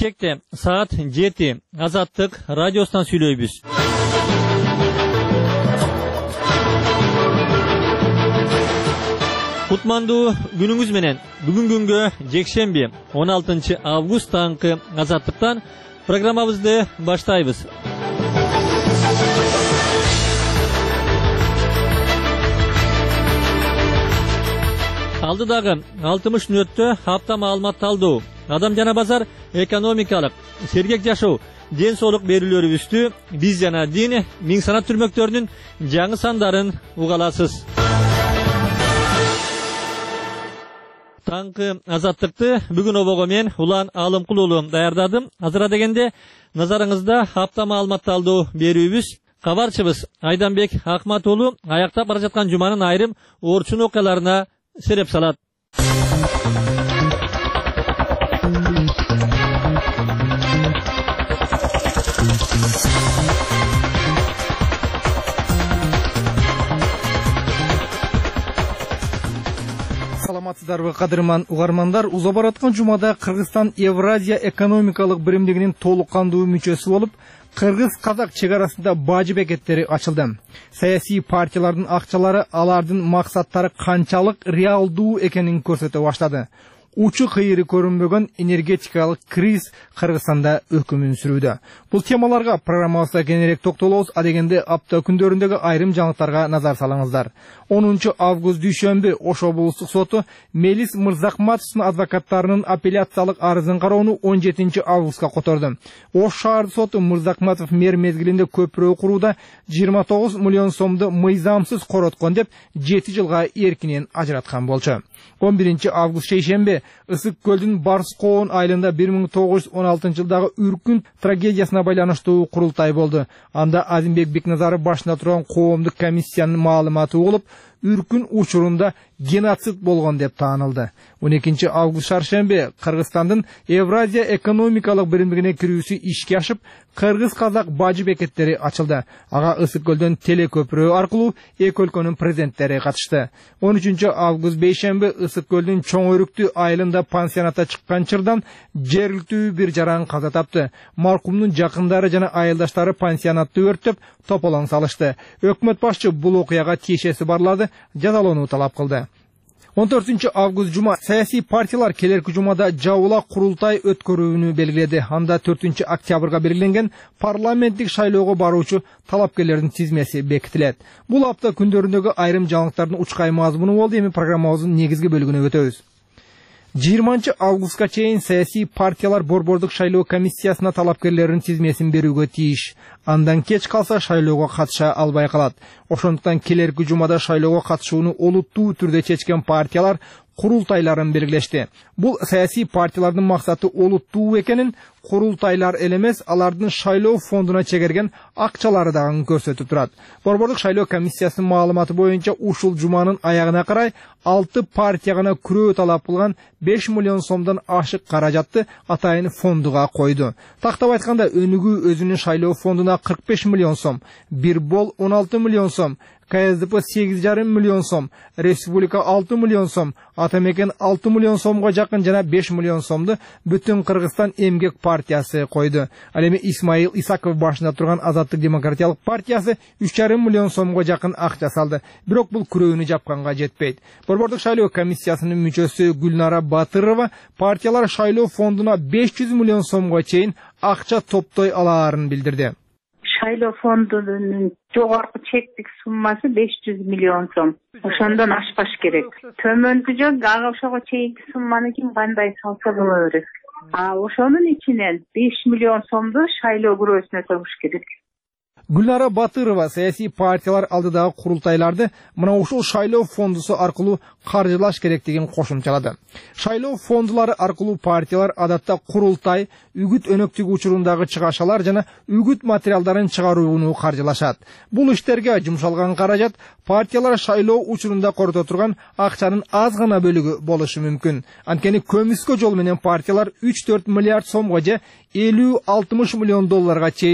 Кекте саат 7 Азаттык радиосунан сүйлөйбүз. Кутмандуу күнүңүз менен. Бүгүн күнгө жекшемби 16 август таңкы Азаттыктан программабызды баштайбыз. Алдыдагы 60 мүнөттө хапта маалымат талдоо, адам жана базар, экономикалык, сергек жашоо, ден соолук берүүлөрүбүздү биз жана дин миң санат түрмөктөрүнүн жаңы сандарын угаласыз. Таңкы Азаттыкты бүгүн обого мен Улан Алымкул уулу даярдадым. Азыра дегенде назарыңызда хапта маалымат талдоо берүүбүз. Кабарчыбыз Айданбек Акмат уулу аяктап бара жаткан жуманын айрым орчун окуяларына сереп салат. Саламатсыздарбы кадырман угармандар, уза бараткан жумада Кыргызстан Евразия экономикалык биримдигинин толук кандуу мүчөсү болуп, Кыргыз-Казак чек арасында бажы бекеттери ачылды. Саясий партиялардын акчалары алардын максаттары канчалык реалдуу экенин көрсөтө баштады. Учу кыйыры көрүнбөгөн энергетикалык криз Кыргызстанда өкүмүн сүрүүдө. Бул темаларга программабызда кененирээк токтолобуз, а дегенде апта күндөрүндөгү айрым жаңылыктарга назар салыңыздар. 10 август дүйшөмбү Ош облустук соту Мелис Мырзакматовдун адвокаттарынын апелляциялык арызын кароону 17 августка которду. Ош шаардык соту Мырзакматов мер мезгилинде көпүрө курууда 29 миллион сомду мыйзамсыз короткон деп 7 жылга эркинен ажыраткан болчу. 11 август шейшембе Ысык көлдүн Барскоон айылында 1916 жылдагы Үркүн трагедиясына байланыштуу курултай болду. Анда Азимбек Бекназаров башында турган коомдук комиссиянын маалыматы угулуп, Үркүн учурунда геноцид болгон деп таанылды. 12 август шаршембе Кыргызстандын Евразия экономикалык биримдигине кирүүсү ишке ашып, Кыргыз-Казак бажы бекеттери ачылды. Ага Ысык көлдөн теле көпүрө аркылуу эки өлкөнүн президенттери катышты. 13 август бейшембе Ысык көлдүн Чоң Өрүктүү айылында пансионатта чыккан чырдан жергиликтүү бир жаран каза тапты. Маркумдун жакындары жана айылдаштары пансионатты өрттөп, тополоң салышты. Өкмөт башчы бул окуяга тиешеси барларды жазалоону талап кылды. 14 август жума саясий партиялар келерки жумада жабыла курултай өткөрүүнү белгиледи. Анда 4 октябрга белгиленген парламенттик шайлоого баруучу талапкерлердин тизмеси бекитилет. Бул апта күндөрүндөгү айрым жаңылыктардын учкай мазмуну болду. Эми программабыздын негизги бөлүгүнө өтөбүз. 20 августка чейин саясий партиялар борбордук шайлоо комиссиясына талапкерлердин тизмесин берүүгө тийиш. Андан кеч калса шайлоого катыша албай калат. Ошондуктан келерки жумада шайлоого катышууну олуттуу түрдө чечкен партиялар курултайларын белгилешти. Бул саясий партиялардын максаты олуттуу экенин курултайлар элемес, алардын шайлоо фондуна чегерген акчалары дагы көрсөтүп турат. Борбордук шайлоо комиссиясынын маалыматы боюнча ушул жуманын аягына карай 6 партия гана күрөө талап кылган 5 миллион сомдон ашык каражатты атайын фондуга койду. Тактап айтканда, Өнүгүү өзүнүн шайлоо фондуна 45 миллион сом, Бирбол 16 миллион сом, КСДП 8,5 миллион сом, Республика 6 миллион сом, Атамекен 6 миллион сомго жакын жана 5 миллион сомду Бүтүн Кыргызстан эмгек партиясы койду. Ал эми Исмаил Исаков башында турган Азаттык демократиялык партиясы 3,5 миллион сомго жакын акча салды. Бирок бул күрөөнү жапканга жетпейт. Борбордук шайлоо комиссиясынын мүчөсү Гүлнара Батырова партиялар шайлоо фондуна 500 миллион сомго чейин акча топтой алаарын билдирди. Шайлоо фондунун жогорку чектик суммасы 500 миллион сом. Ошондон ашпаш керек. Төмөндү жок, ага ошого чейинки сумманы ким кандай салса боло берет. Ошонун ичинен 5 миллион сомду шайлоо күрөөсүнө төгүш керек. Гүлнара Батырова саясий партиялар алдыдагы курултайларды мына ушул шайлоо фондусу аркылуу каржылаш керектигин кошумчалады. Шайлоо фондулары аркылуу партиялар адатта курултай, үгүт өнөктүк учурундагы чыгашалар жана үгүт материалдарын чыгарууну каржылашат. Бул иштерге жумшалган каражат партиялар шайлоо учурунда корото турган акчанын аз гана бөлүгү болушу мүмкүн. Анткени көмүскө жол менен партиялар 3-4 миллиард сомго же 50-60 миллион долларга чейин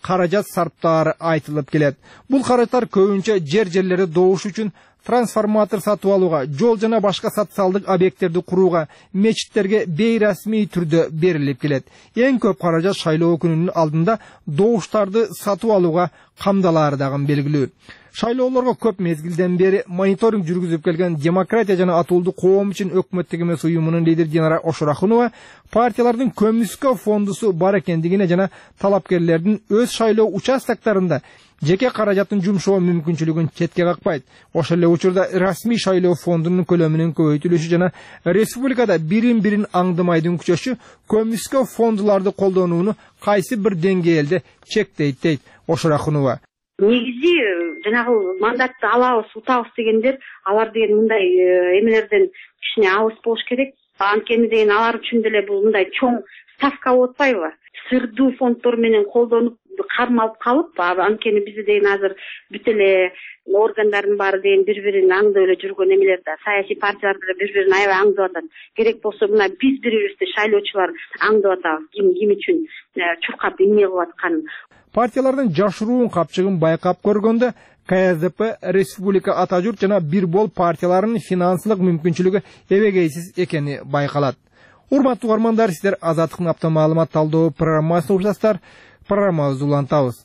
каражат сарптаары айтылып келет. Бул каражаттар көбүнчө жерлери добуш үчүн, трансформатор сатып алууга, жол жана башка социалдык объекттерди курууга, мечиттерге бейрасмий түрдө берилип келет. Эң көп каражат шайлоо күнүнүн алдында добуштарды сатып алууга камдалаары дагы белгилүү. Шайлоолорго көп мезгилден бери мониторинг жүргүзүп келген Демократия жана Атуулдуу коом үчүн өкмөттүк эмес уюмунун лидери Динара Ошурахунова партиялардын көмүскө фондусу бар экендигине жана талапкерлердин өз шайлоо участоктарында жеке каражатын жумшоо мүмкүнчүлүгүн четке какпайт. Ошол эле учурда расмий шайлоо фондунун көлөмүнүн көбөйтүлүшү жана республикада бирин аңдымайдын күчөшү көмүскө фондуларды колдонууну кайсы бир деңгээлде чектейт дейт Ошурахунова. Негизи жанагы мандатты алабыз, утабыз дегендер, алар деген мындай эмелерден кичине абыс болуш керек. Анткени деген алар үчүн деле бул мындай чоң ставка болуп атпайбы? Сырдуу фонддор менен колдонуп кармалып калып, анткени бизде деген азыр бүт эле органдардын баары деген бири-бирин аңдып эле жүргөн эмелер да, саясий партиялар деле бири-бирин аябай аңдып атат. Керек болсо мына биз бири-бирибизди шайлоочулар аңдып атабыз, ким үчүн чуркап эмне кылып атканын. Партиялардын жашыруун капчыгын байкап көргөндө КСДП, Республика Ата журт жана Бир бол партияларынын финансылык мүмкүнчүлүгү эбегейсиз экени байкалат. Урматтуу угармандар, сиздер Азаттыктын апта маалымат талдоо программасын угушасыздар. Программабызды улантабыз.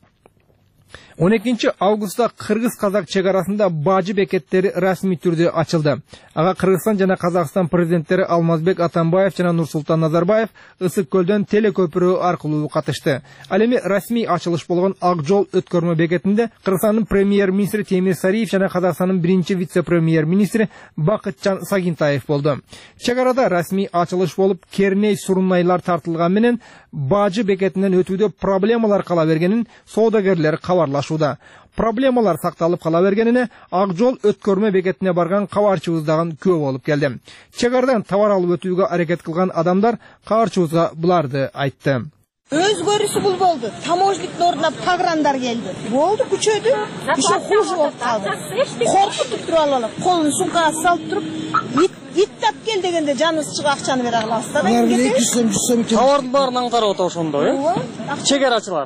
12 августта Кыргыз-Казак чегарасында бажы бекеттери расмий түрдө ачылды. Ага Кыргызстан жана Казакстан президенттери Алмазбек Атамбаев жана Нурсултан Назарбаев Ысык көлдөн телекөпүрө аркылуу катышты. Ал эми расмий ачылыш болгон Ак жол өткөрмө бекетинде Кыргызстандын премьер-министри Темир Сариев жана Казакстандын биринчи вице-премьер-министри Бакытжан Сагинтаев болду. Чегарада расмий ачылыш болуп, керней сурунайлар тартылган менен бажы бекетинен өтүүдө проблемалар кала бергенин соодагерлер кабарлашууда. Проблемалар сакталып кала бергенине Ак жол өткөрмө бекетине барган кабарчыбыз дагы күбө болуп келди. Чегардан товар алып өтүүгө аракет кылган адамдар кабарчыбызга буларды айтты. Өзгөрүүсү бул болду. Таможниктин ордуна пограндар келди. Болду, күчөдү. Иши хуже болуп калды. Коркутуп туруп алып, колун сумкага салып туруп, ит тап кел дегенде жаныбыз чыга акчаны бере алабыз да. Товардын баарын аңтарып атат ошондо, э? Чегарачылар.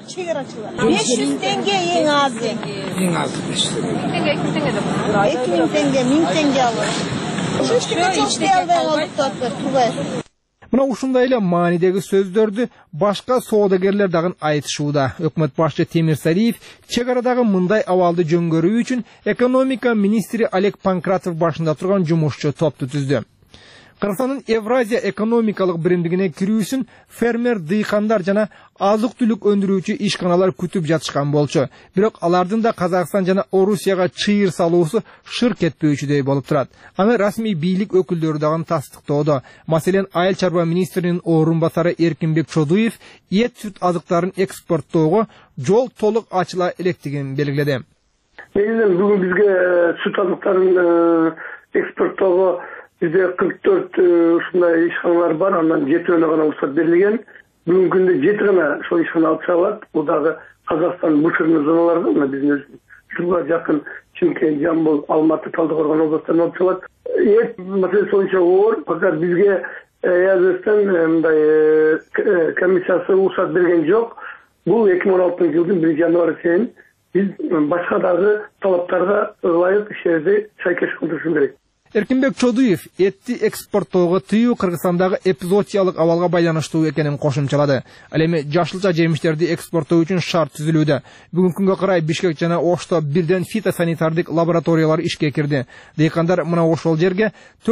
500 теңге эң азы. Эң азы 500 теңге. 2000 теңге, 1000 теңге алып. Ушуштук чочтой албай калдык турбай. Мына ушундай эле маанидеги сөздөрдү башка соодагерлер дагы айтышууда. Өкмөт башчы Темир Сариев чегарадагы мындай абалды жөнгөрүү үчүн экономика министри Олег Панкратов башында турган жумушчу топту түздү. Кыргызстандын Евразия экономикалык биримдигине кирүүсүн фермер, дыйкандар жана азык-түлүк өндүрүүчү ишканалар күтүп жатышкан болчу. Бирок алардын да Казакстан жана Орусияга чыйыр салуусу шыр кетпөөчүдөй болуп турат. Аны расмий бийлик өкүлдөрү дагы тастыктоодо. Маселен, айыл чарба министринин орун басары Эркинбек Чодуев эт-сүт азыктарын экспорттоого жол толук ачыла электигин белгиледи. Негизинен бүгүн бизге сүт азыктарын экспорттоого bizde 44 ушундай ишканалар бар, андан 7-өөнө гана уруксат берилген. Бүгүнкү күндө 7 гана ошол ишкана алып чыгылат. Бул дагы Казакстан буферный зоналарда, мына биздин Жумга жакын Чимкент, Жамбыл, Алматы, Талдыкоргон областарынан алып чыгылат. Эт маселеси боюнча оор, факат бизге языстан мындай комиссиясы уруксат берген жок. Бул 2016-жылдын 1-январь чейин биз башка дагы талаптарга ылайык иштерди сайкеш кылдырышыбыз керек. Эркинбек Чодуев этти экспорттоого тыюу Кыргызстандагы эпизоотиялык абалга байланыштуу экенин кошумчалады. Ал эми жашылча жемиштерди экспорттоо үчүн шарт түзүлүүдө. Бүгүнкү күнгө карай Бишкек жана Ошто бирден фитосанитардык лабораториялар ишке кирди. Дыйкандар мына ошол жерге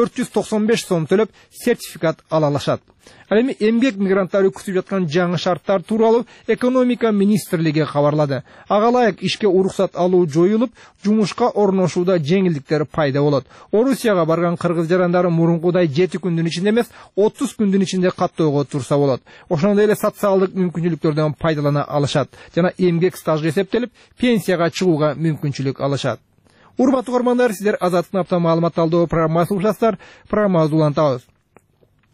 495 сом төлөп сертификат ала алышат. Ал эми эмгек мигранттары күтүп жаткан жаңы шарттар тууралуу экономика министрлиги кабарлады. Ага ылайык ишке уруксат алуу жоюлуп, жумушка орношууда жеңилдиктер пайда болот. Орусияга барган кыргыз жарандары мурункудай 7 күндүн ичинде эмес, 30 күндүн ичинде каттоого турса болот. Ошондой эле социалдык мүмкүнчүлүктөрдөн пайдалана алышат жана эмгек стажы эсептелип, пенсияга чыгууга мүмкүнчүлүк алышат. Урматтуу угармандар, сиздер Азаттыктын апта маалымат талдоо программасын угушасыздар. Программабызды улантабыз.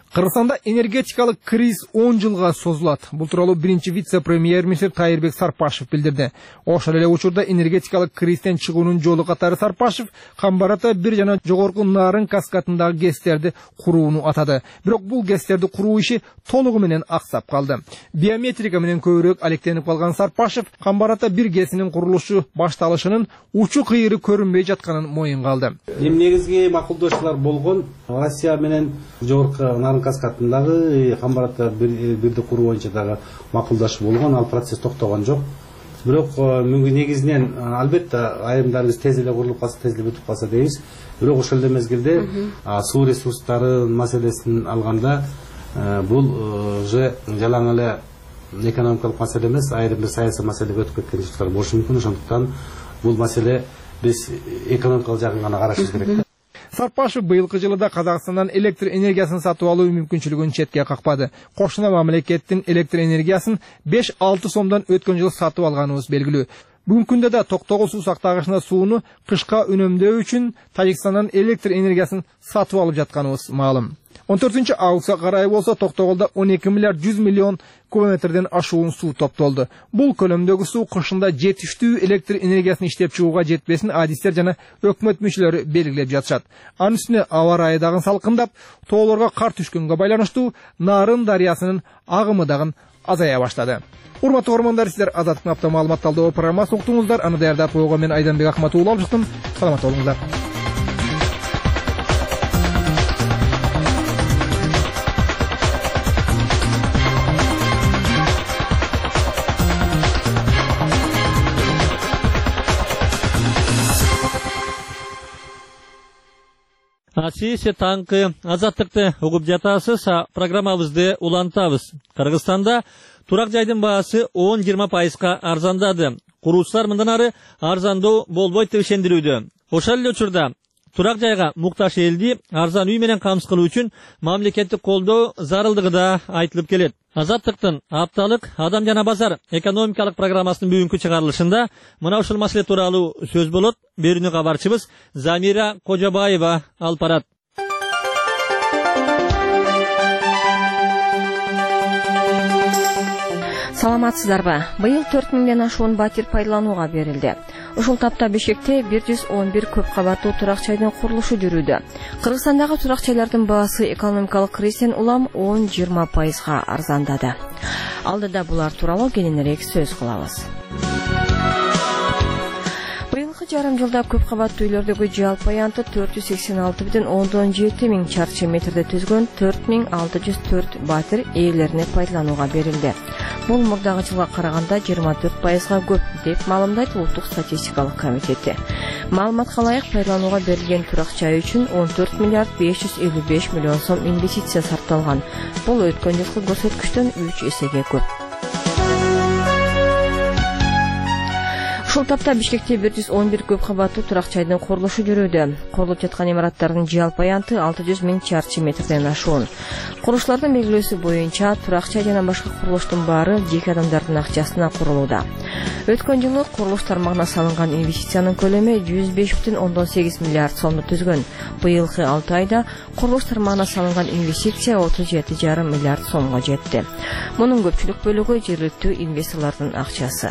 Кыргызстанда энергетикалык криз 10 жылга созулат. Бул тууралуу биринчи вице-премьер-министр Тайырбек Сарпашев билдирди. Ошол эле учурда энергетикалык кризден чыгуунун жолу катары Сарпашев Камбарата 1 жана жогорку Нарын каскадындагы ГЭСтерди курууну атады. Бирок бул ГЭСтерди куруу иши толугу менен аксап калды. Биометрика менен көбүрөөк алектенип калган Сарпашев Камбарата 1 ГЭСинин курулушу башталышынын учу кыйыры көрүнбөй жатканын моюнга алды. Негизги макулдоочулар болгон Россия менен жогорку Нарын каскадындагы Камбарата 1 куруу боюнча дагы макулдашуу болгон, ал процесс токтогон жок. Бирок мүмкүн негизинен албетте айымдарыбыз тез эле курулуп калса, тез эле бүтүп калса дейбиз. Бирок ошол эле мезгилде суу ресурстары маселесин алганда бул уже жалаң эле экономикалык маселе эмес, айрым бир саясий маселеге өтүп кеткен жылдар болушу мүмкүн. Ошондуктан бул маселе биз экономикалык жагын гана карашыбыз керек. Сарпашев быйылкы жылда Казакстандан электр энергиясын сатып алуу мүмкүнчүлүгүн четке какпады. Кошуна мамлекеттин электр энергиясын 5-6 сомдон өткөн жыл сатып алганыбыз белгилүү. Бүгүнкү күндө да Токтогул суу сактагычына сууну кышка үнөмдөө үчүн Тажикстандан электр энергиясын сатып алып жатканыбыз маалым. 14-августка карай болсо Токтогулда 12 миллиард 100 миллион кубометрден ашуун суу топтолду. Бул көлөмдөгү суу кышында жетиштүү электр энергиясын иштеп чыгууга жетпесин адистер жана өкмөт мүчөлөрү белгилеп жатышат. Анын үстүнө аба ырайы дагы салкындап, тоолорго кар түшкөнгө байланыштуу Нарын дарыясынын агымы дагы азая баштады. Урматтуу көрөрмандар, сиздер Азаттык апта маалымат талдоо программасын уктуңуздар. Аны даярдап койгон мен Айданбек Акматуулу алып чыктым. Саламат болуңуздар. Сиз таңкы Азаттыкты угуп жатасыз. Программабызды улантабыз. Кыргызстанда турак жайдын баасы 10-20% арзандады. Куруучулар мындан ары арзандоо болбойт деп ишендирүүдө. Ошол эле учурда турак жайга муктаж элди арзан үй менен камсыз кылуу үчүн мамлекеттик колдоо зарылдыгы да айтылып келет. Азаттыктын апталык адам жана базар экономикалык программасынын бүгүнкү чыгарылышында мына ушул маселе тууралуу сөз болот. Берүүнү кабарчыбыз Замира Кожобаева алып барат. Саламатсыздарбы? Быйыл 4 миңден ашуун батир пайдаланууга берилди. Ушул тапта Бишкекте 111 көп кабаттуу турак жайдын курулушу жүрүүдө. Кыргызстандагы турак жайлардын баасы экономикалык кризден улам 10-20% арзандады. Алдыда булар тууралуу кененирээк сөз кылабыз. Жарым жылда көп кабаттуу үйлөрдөгү жалпы аянты 486,7 миң чарчы метрде түзгөн 4604 батир ээлерине пайдаланууга берилди. Бул мурдагы жылга караганда 24%га көп деп маалымдайт Улуттук статистикалык комитети. Маалыматка ылайык пайдаланууга берилген турак жай үчүн 14 миллиард 555 миллион сом инвестиция сарпталган. Бул өткөн жылкы көрсөткүчтөн 3 эсеге көп. Ушул тапта Бишкекте 111 көп кабаттуу турак жайдын курулушу жүрүүдө. Курулуп жаткан имараттардын жалпы аянты 600 миң чарчы метрден ашуун. Курулуштардын белгилөөсү боюнча турак жай жана башка курулуштун баары жеке адамдардын акчасына курулууда. Өткөн жылы курулуш тармагына салынган инвестициянын көлөмү 105,8 миллиард сомду түзгөн. Быйылкы 6 айда курулуш тармагына салынган инвестиция 37,5 миллиард сомго жетти. Мунун көпчүлүк бөлүгү жергиликтүү инвесторлордун акчасы.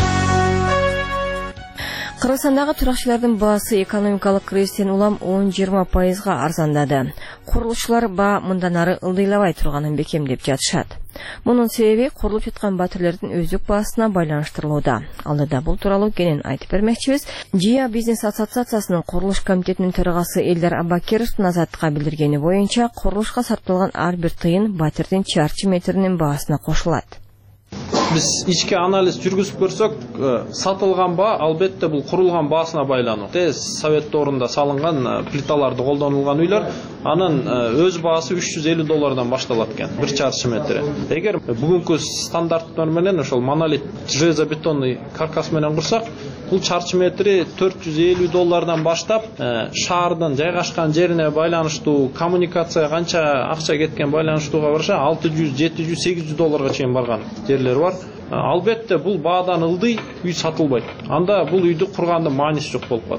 Кыргызстандагы туракчылардын баасы экономикалык кризден улам 10-20% арзандады. Курулушчулар баа мындан ары ылдыйлабай турганын бекемдеп жатышат. Мунун себеби курулуп жаткан батирлердин өздүк баасына байланыштырылууда. Алдыда бул тууралуу кенен айтып бермекчибиз. ЖИА бизнес ассоциациясынын курулуш комитетинин төрагасы Элдар Абакировдун Азаттыкка билдиргени боюнча, курулушка сарпталган ар бир тыйын батирдин чарчы метринин баасына кошулат. Biz ички анализ жүргүзүп көрсөк, сатылган баа албетте бул курулган баасына байлануу. Совет доорунда салынган плиталарды колдонулган үйлөр, анын өз баасы $350 башталат экен, 1 чарчы метри. Эгер бүгүнкү стандарттар менен ошол монолит железобетонный каркас менен курсак, бул чарчы метри $450 баштап, шаардын жайгашкан жерине байланыштуу, коммуникация канча акча кеткен байланыштууга барыша $600, $700, $800 чейин барган жерлер бар. Албетте бул баадан ылдый үй сатылбайт. Анда бул үйдү кургандын мааниси жок болуп калат.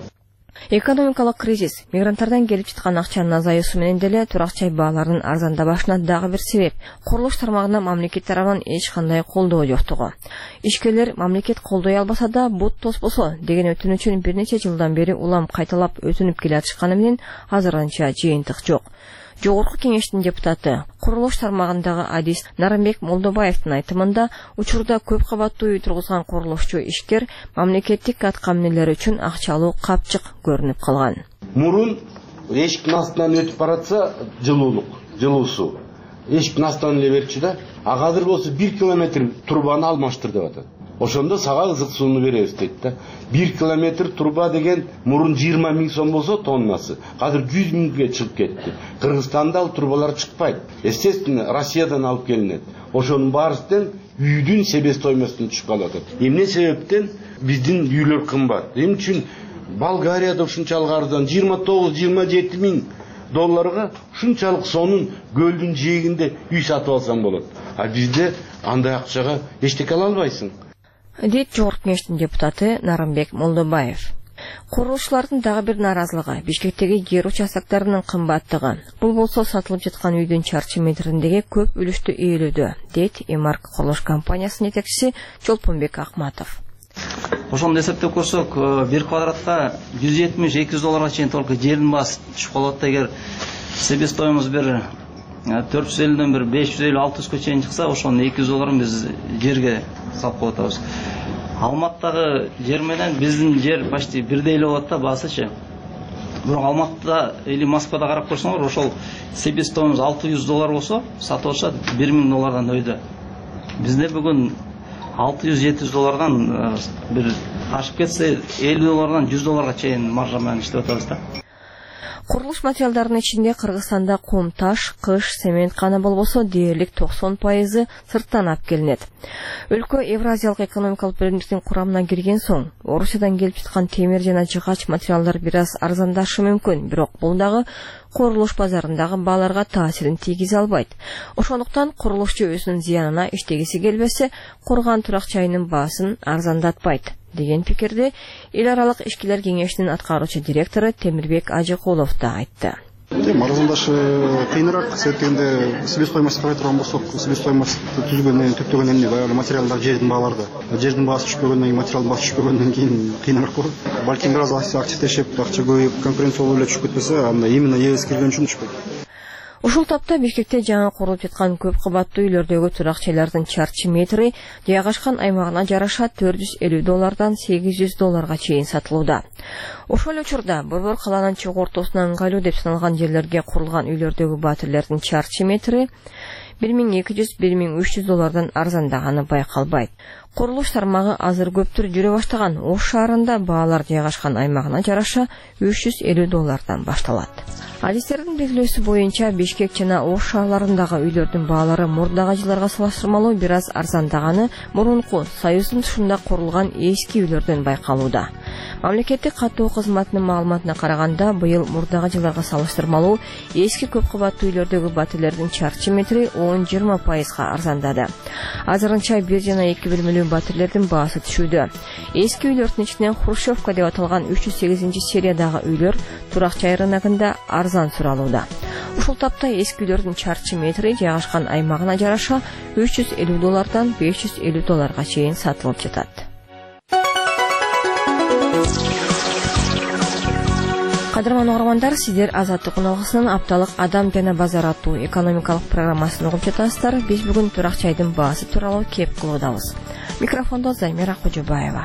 Экономикалык кризис, мигранттардан келип жаткан акчанын азаюусу менен деле турак жай бааларынын арзандабашына дагы бир себеп. Курулуш тармагына мамлекет тарабынан эч кандай колдоо жоктугу. Ишкерлер мамлекет колдой албаса да бут тоспосо деген өтүнүчүн бир нече жылдан бери улам кайталап өтүнүп келе жатышканы менен азырынча жыйынтык жок. Жогорку кеңештин депутаты, курулуш тармагындагы адис Нарымбек Молдобаевдин айтымында, учурда көп кабаттуу үй тургузган курулушчу ишкер мамлекеттик аткамнелер үчүн акчалуу капчык көрүнүп калган. Мурун эшиктин астынан өтүп баратса жылуу суу. Эшиктин астынан эле берчү да, азыр болсо 1 километр турбаны алмаштыр деп атат. Ошондо сага ызык сууну беребиз дейт да. 1 километр турба деген мурун 20 миң сом болсо тоннасы, азыр 100 миңге чыгып кетти. Кыргызстанда ал турбалар чыкпайт. Естественно, Россиядан алып келинет. Ошонун баарысынан үйдүн себестоимостуна түшүп калат. Эмне себептен биздин үйлөр кымбат? Эмне үчүн Болгарияда ушунчалык арзан 29-27 миң долларга ушунчалык сонун көлдүн жээгинде үй сатып алсаң болот. А бизде андай акчага эчтеке ала албайсың. Дейт жогорку кеңештин депутаты Нарымбек Молдобаев. Курулушчулардын дагы бир нааразылыгы Бишкектеги жер участоктарынын кымбаттыгы. Бул болсо сатылып жаткан үйдүн чарчы метриндеги көп үлүштү ээлөөдө, дейт Эмарк курулуш компаниясынын жетекчиси Чолпонбек Акматов. Ошондо эсептеп көрсөк, 1 квадратка 170-200 долларга чейин только жердин баасы түшүп калат. Эгер себестоимость бир 450ден бир 550-600га чейин чыкса, ошонун 200 долларын биз жерге салып коюп атабыз. Алматтагы жер менен биздин жер почти бирдей эле болот да баасычы. Бирок Алматыда или Москвада карап көрсөңөр, ошол себестоимость 600 доллар болсо, сатып алышат 1000 доллардан өйдө. Бизде бүгүн 600-700 доллардан бир ашып кетсе 50 доллардан 100 долларга чейин маржа менен иштеп атабыз да. Курулуш материалдарынын ичинде Кыргызстанда кум, таш, кыш, цемент каны болбосо дээрлик 90% сырттан алып келинет. Өлкө Евразиялык экономикалык биримдиктин курамына кирген соң, Орусиядан келип жаткан темир жана жыгач материалдар бир аз арзандашы мүмкүн, бирок бул дагы курулуш базарындагы бааларга таасирин тийгизе албайт. Ошондуктан курулушчу өзүнүн зыянына иштегиси келбесе, курган турак жайынын баасын арзандатпайт деген пикирди эл аралык ишкерлер кеңешинин аткаруучу директору Темирбек Ажыкулов да айтты. Арзандашы кыйыныраак, себептегенде себестоимость карай турган болсок, себестоимость түзгөндөн түптөгөн эмне баягы материалдар жердин бааларда. Жердин баасы түшпөгөндөн кийин, материалдын баасы түшпөгөндөн кийин кыйыныраак болот. Балким бир аз активдешип, акча көбөйүп, конкуренция болуп эле түшүп кетпесе, анда именно эбес кирген үчүн түшпөйт. Ушул тапта Бишкекте жаңы курулуп жаткан көп кабаттуу үйлөрдөгү турак жайлардын чарчы метри жайгашкан аймагына жараша 450 доллардан 800 долларга чейин сатылууда. Ошол учурда Борбор каланын чыгуу ортосуна ыңгайлуу деп саналган жерлерге курулган үйлөрдөгү батирлердин чарчы метри 1200-1300 доллардан арзандаганы байкалбайт. Курулуш тармагы азыр көптүр жүрө баштаган Ош шаарында баалар жайгашкан аймагына жараша 350 доллардан башталат. Адистердин белгилөөсү боюнча Бишкек жана Ош шаарларындагы үйлөрдүн баалары мурдагы жылдарга салыштырмалуу бир аз арзандаганы мурунку Союздун тушунда курулган эски үйлөрдөн байкалууда. Мамлекеттик каттоо кызматынын маалыматына караганда, быйыл мурдагы жылдарга салыштырмалуу эски көп кабаттуу үйлөрдөгү батирлердин чарчы метри 10-20% арзандады. Азырынча 1 жана 2 бөлмөлүү батирлердин баасы түшүүдө. Эски үйлөрдүн ичинен Хрущевка деп аталган 308-сериядагы үйлөр турак жай рыногунда арзан суралууда. Ушул тапта эски үйлөрдүн чарчы метри жайгашкан аймагына жараша 350 доллардан 550 долларга чейин сатылып жатат. Кадырман угармандар, сиздер Азаттык уналгысынын апталык Адам жана базар аттуу экономикалык программасын угуп жатасыздар. Биз бүгүн турак жайдын баасы тууралуу кеп кылуудабыз. Микрофондо Замира Кожобаева.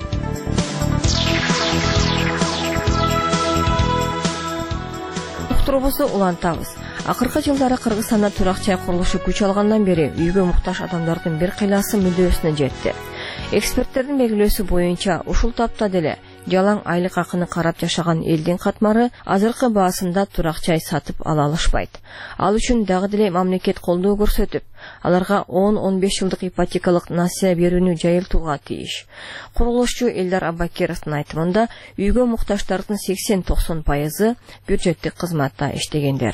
Уктурубузду улантабыз. Акыркы жылдары Кыргызстанда турак жай курулушу күч алгандан бери үйгө муктаж адамдардын бир кыйласы мүдөөсүнө жетти. Эксперттердин белгилөөсү боюнча, ушул тапта деле жалаң айлык акыны карап жашаган элдин катмары азыркы баасында турак жай сатып ала алышпайт. Ал үчүн дагы деле мамлекет колдоо көрсөтүп, аларга 10-15 жылдык ипотекалык насыя берүүнү жайылтууга тийиш. Курулушчу Элдар Аббакеровдун айтымында, үйгө муктаждардын 80-90% бюджеттик кызматта иштегендер.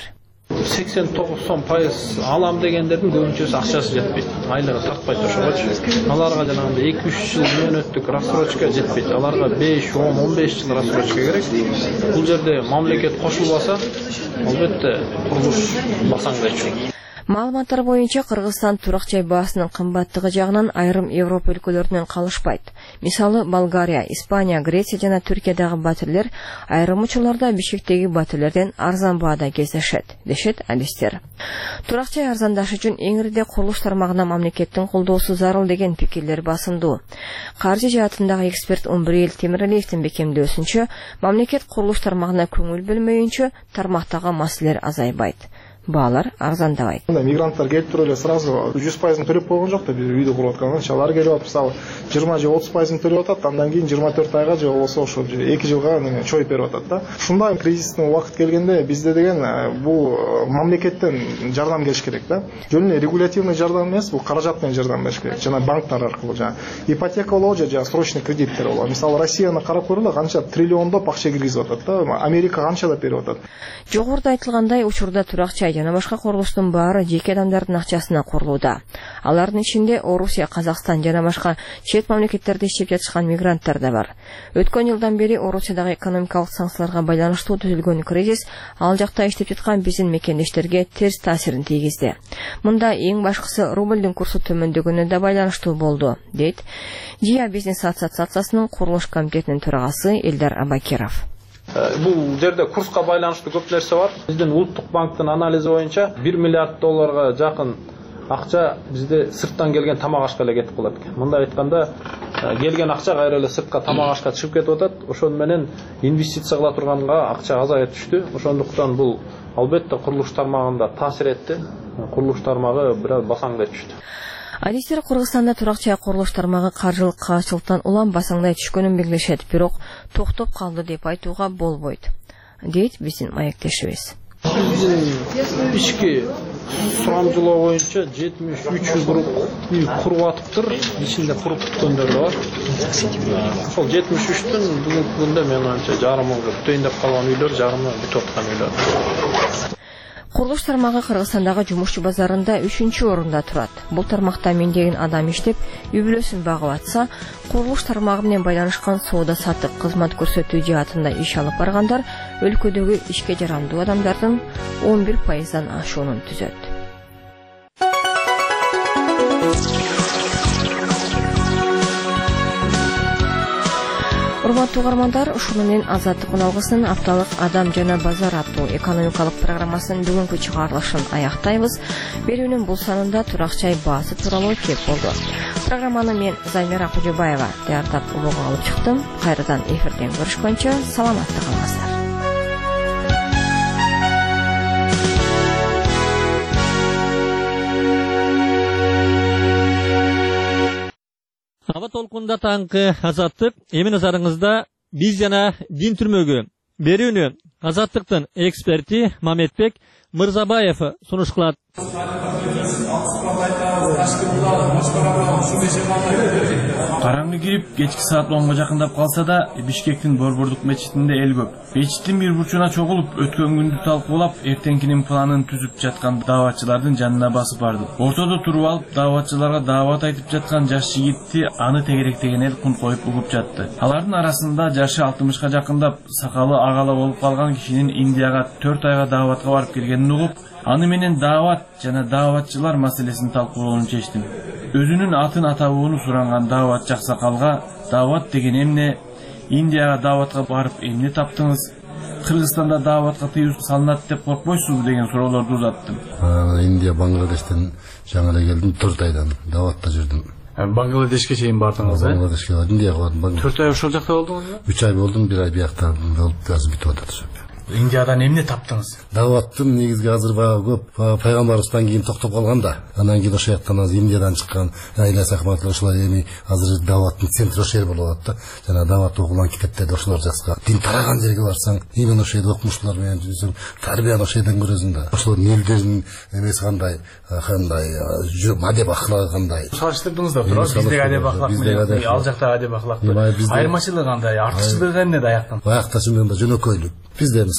89% алам дегендердин көбүнчөсү акчасы жетпейт, айлыгы тартпайт ошогочу. Аларга жанагындай 2-3 жыл мөөнөттүк рассрочка жетпейт. Аларга 5, 10, 15 жыл рассрочка керек. Бул жерде мамлекет кошулбаса, албетте курулуш басаңдайчу. Маалыматтар боюнча Кыргызстан турак жай баасынын кымбаттыгы жагынан айрым Европа өлкөлөрүнөн калышпайт. Мисалы Болгария, Испания, Греция жана Түркиядагы батирлер айрым учурларда Бишкектеги батирлерден арзан баада кездешет, дешет адистер. Турак жай арзандашы үчүн эң ирде курулуш тармагына мамлекеттин колдоосу зарыл деген пикирлер басымдуу. Каржы жаатындагы эксперт Умбриел Темиралиевдин бекемдөөсүнчө, мамлекет курулуш тармагына көңүл бөлмөйүнчө тармактагы маселелер азайбайт. Баалар арзандабайт. Мигранттар келип туруп эле сразу 100% төлөп койгон жок да, биз үйдө куруп атканча алар келип атып, мисалы 20 же 30% төлөп атат, андан кийин 24 айга же болбосо ошо 2 жылга чоюп берип атат да. Ушундай кризистин убакыт келгенде бизде деген бул мамлекеттен жардам келиш керек да. Жөн эле регулятивный жардам эмес, бул каражат менен жардам бериш керек. Жана банктар аркылуу жана ипотека болобу же срочный кредиттер болобу. Мисалы Россияны карап көрөлү, канча триллиондоп акча киргизип атат да. Америка канчалап берип атат. Жогоруда айтылгандай учурда турак жай жана башка курулуштун баары жеке адамдардын акчасына курулууда. Алардын ичинде Орусия, Казакстан жана башка чет мамлекеттерде иштеп жатышкан мигранттар да бар. Өткөн жылдан бери Орусиядагы экономикалык санкцияларга байланыштуу түзүлгөн кризис ал жакта иштеп жаткан биздин мекендештерге терс таасирин тийгизди. Мында эң башкысы рублдун курсу төмөндөгөнүнө да байланыштуу болду, дейт ЖИА бизнес ассоциациясынын курулуш комитетинин төрагасы Элдар Абакиров. Бул жерде курска байланыштуу көп нерсе бар. Биздин Улуттук банктын анализи боюнча 1 миллиард долларга жакын акча бизде сырттан келген тамак ашка эле кетип калат экен. Мындай айтканда, келген акча кайра эле сыртка тамак ашка чыгып кетип атат. Ошон менен инвестиция кыла турганга акча азайып түштү. Ошондуктан бул албетте курулуш тармагында таасир этти. Курулуш тармагы бир аз басаңдай түштү. Адистер Кыргызстанда турак жай курулуш тармагы каржылык каачылыктан улам басаңдай түшкөнүн белгилешет, бирок токтоп калды деп айтууга болбойт, дейт биздин маектешибиз. Ички сурамжылоо боюнча 73 үй куруп атыптыр, ичинде куруп бүткөндөр да бар. Ошол 73-тün бүгүнкү күндө мен оюмча жарымы бүтөйүн деп калган үйлөр, жарымы бүтүп аткан үйлөр. Курулуш тармагы Кыргызстандагы жумушчу базарында 3-орунда турат. Бул тармакта миңдеген адам иштеп, үй бүлөсүн багып атса, курулуш тармагы менен байланышкан соода саттык кызмат көрсөтүү жаатында иш алып баргандар өлкөдөгү ишке жарамдуу адамдардын 11%дан ашуунун түзөт. Урматтуу угармандар, ушуну менен Азаттык уналгысынын апталык Адам жана базар аттуу экономикалык программасынын бүгүнкү чыгарылышын аяктайбыз. Берүүнүн бул санында турак жай баасы тууралуу кеп болду. Программаны мен Замира Кужубаева даярдап улууга алып чыктым. Кайрадан эфирден көрүшкөнчө саламатта калыңыздар. Аба толкунда таңкы Азаттык, эми назарыңызда биз жана дин түрмөгү берүүнү Азаттыктын эксперти Мамедбек Мырзабаев сунуш кылат. Караңгы кирип, кечки саат 10га жакындап калса да, Бишкектин Борбордук мечитинде эл көп. Мечиттин бир бурчуна чогулуп, өткөн күндү талкуулап, эртеңкинин планын түзүп жаткан дааватчылардын жанына басып барды. Ортодо туруп алып, дааватчыларга даават айтып жаткан жаш жигитти аны тегеректеген эл кун коюп угуп жатты. Алардын арасында жашы 60га жакындап, сакалы агала болуп калган кишинин Индияга 4 айга дааватка барып келгенин угуп, аны менен даават жана дааватчылар маселесин талкуулоону чечтим. Өзүнүн атын атабууну суранган дааватчы аксакалга даават деген эмне, Индияга дааватка барып эмне таптыңыз, Кыргызстанда дааватка тыюу салынат деп коркпойсузбу деген суроолорду узаттым. Индия, Бангладештен жаңы эле келдим, 4 айдан дааватта жүрдүм. Бангладешке чейин бардыңыз, Бангладешке бардым, Индияга бардым. 4 ай ошол жакта болдуңузбу? 3 ай болдум, 1 ай биякта болуп, азыр бүтүп атат. Индиядан эмне таптыңыз? Дааваттын негизги азыр көп пайгамбарыбыздан кийин токтоп калганда, анан кийин ошол жактан Индиядан чыккан Айлас Ахматов ошолор эми азыр дааваттын центри ошол жер болуп атат да. Жана даават окулган китептерде ошолор жазган. Дин тараган жерге барсаң, именно ошол жерде окумуштуулар менен жүрсөң, тарбияны ошол жерден көрөсүң да. Ошолор элдердин эмеси кандай адеп ахлагы кандай. Салыштырдыңыз да, биздеги адеп ахлак менен ал жактагы адеп ахлакты. Айырмачылыгы кандай, артыкчылыгы эмне даяктын? Баякта чындыгында жөнөкөйлүк. Бизде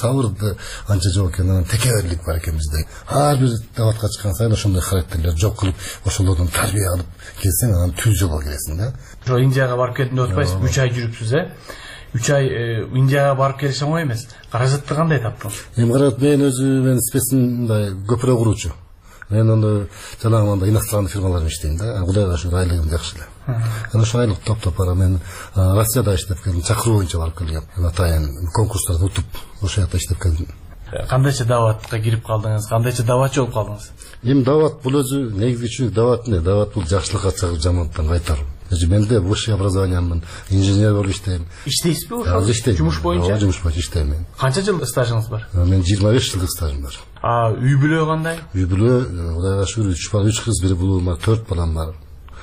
сабырды анча жок экен, анан текеберлик бар экен бизде. Ар бир даватка чыккан сайын ошондой характерлер жок кылып, ошолордон тарбия алып келсең, анан түз жолго киресиң да. Ошо Индияга барып келдим деп атпайсыз, 3 ай жүрүпсүз, 3 ай Индияга барып келиш оңой эмес. Каражатты кандай таптыңыз? Каражат мен специн көпүрө куруучу. Мен аны жанагы иностранный фирмаларда иштейм да. Кудайга шүгүр айлыгым жакшы эле. Ana şu aylık top bana ben Rusya'da işlep geldim. Çakır oyuncu var kılıyım. Atayan konkurslarda tutup o şeyde işlep geldim. Qandaycha davatga girip kaldınız? Qandaycha davatçı olup kaldınız? Em davat bul özü negizgi çünkü davat ne? Davat bul жақсылыкка чыгып жамандыктан кайтаруу. Men de высшее образованиемин, инженер болуп иштейм. İşteysizби ошо? Жумуш боюнча? Жумуш боюнча иштейм мен. Канча жыл стажыңыз бар? Мен 25 жылдык стажым бар. Үй бүлө кандай? Үй бүлө, Кудайга шүгүр 3 бала, 3 кыз, 1 булуум бар, 4 балам бар.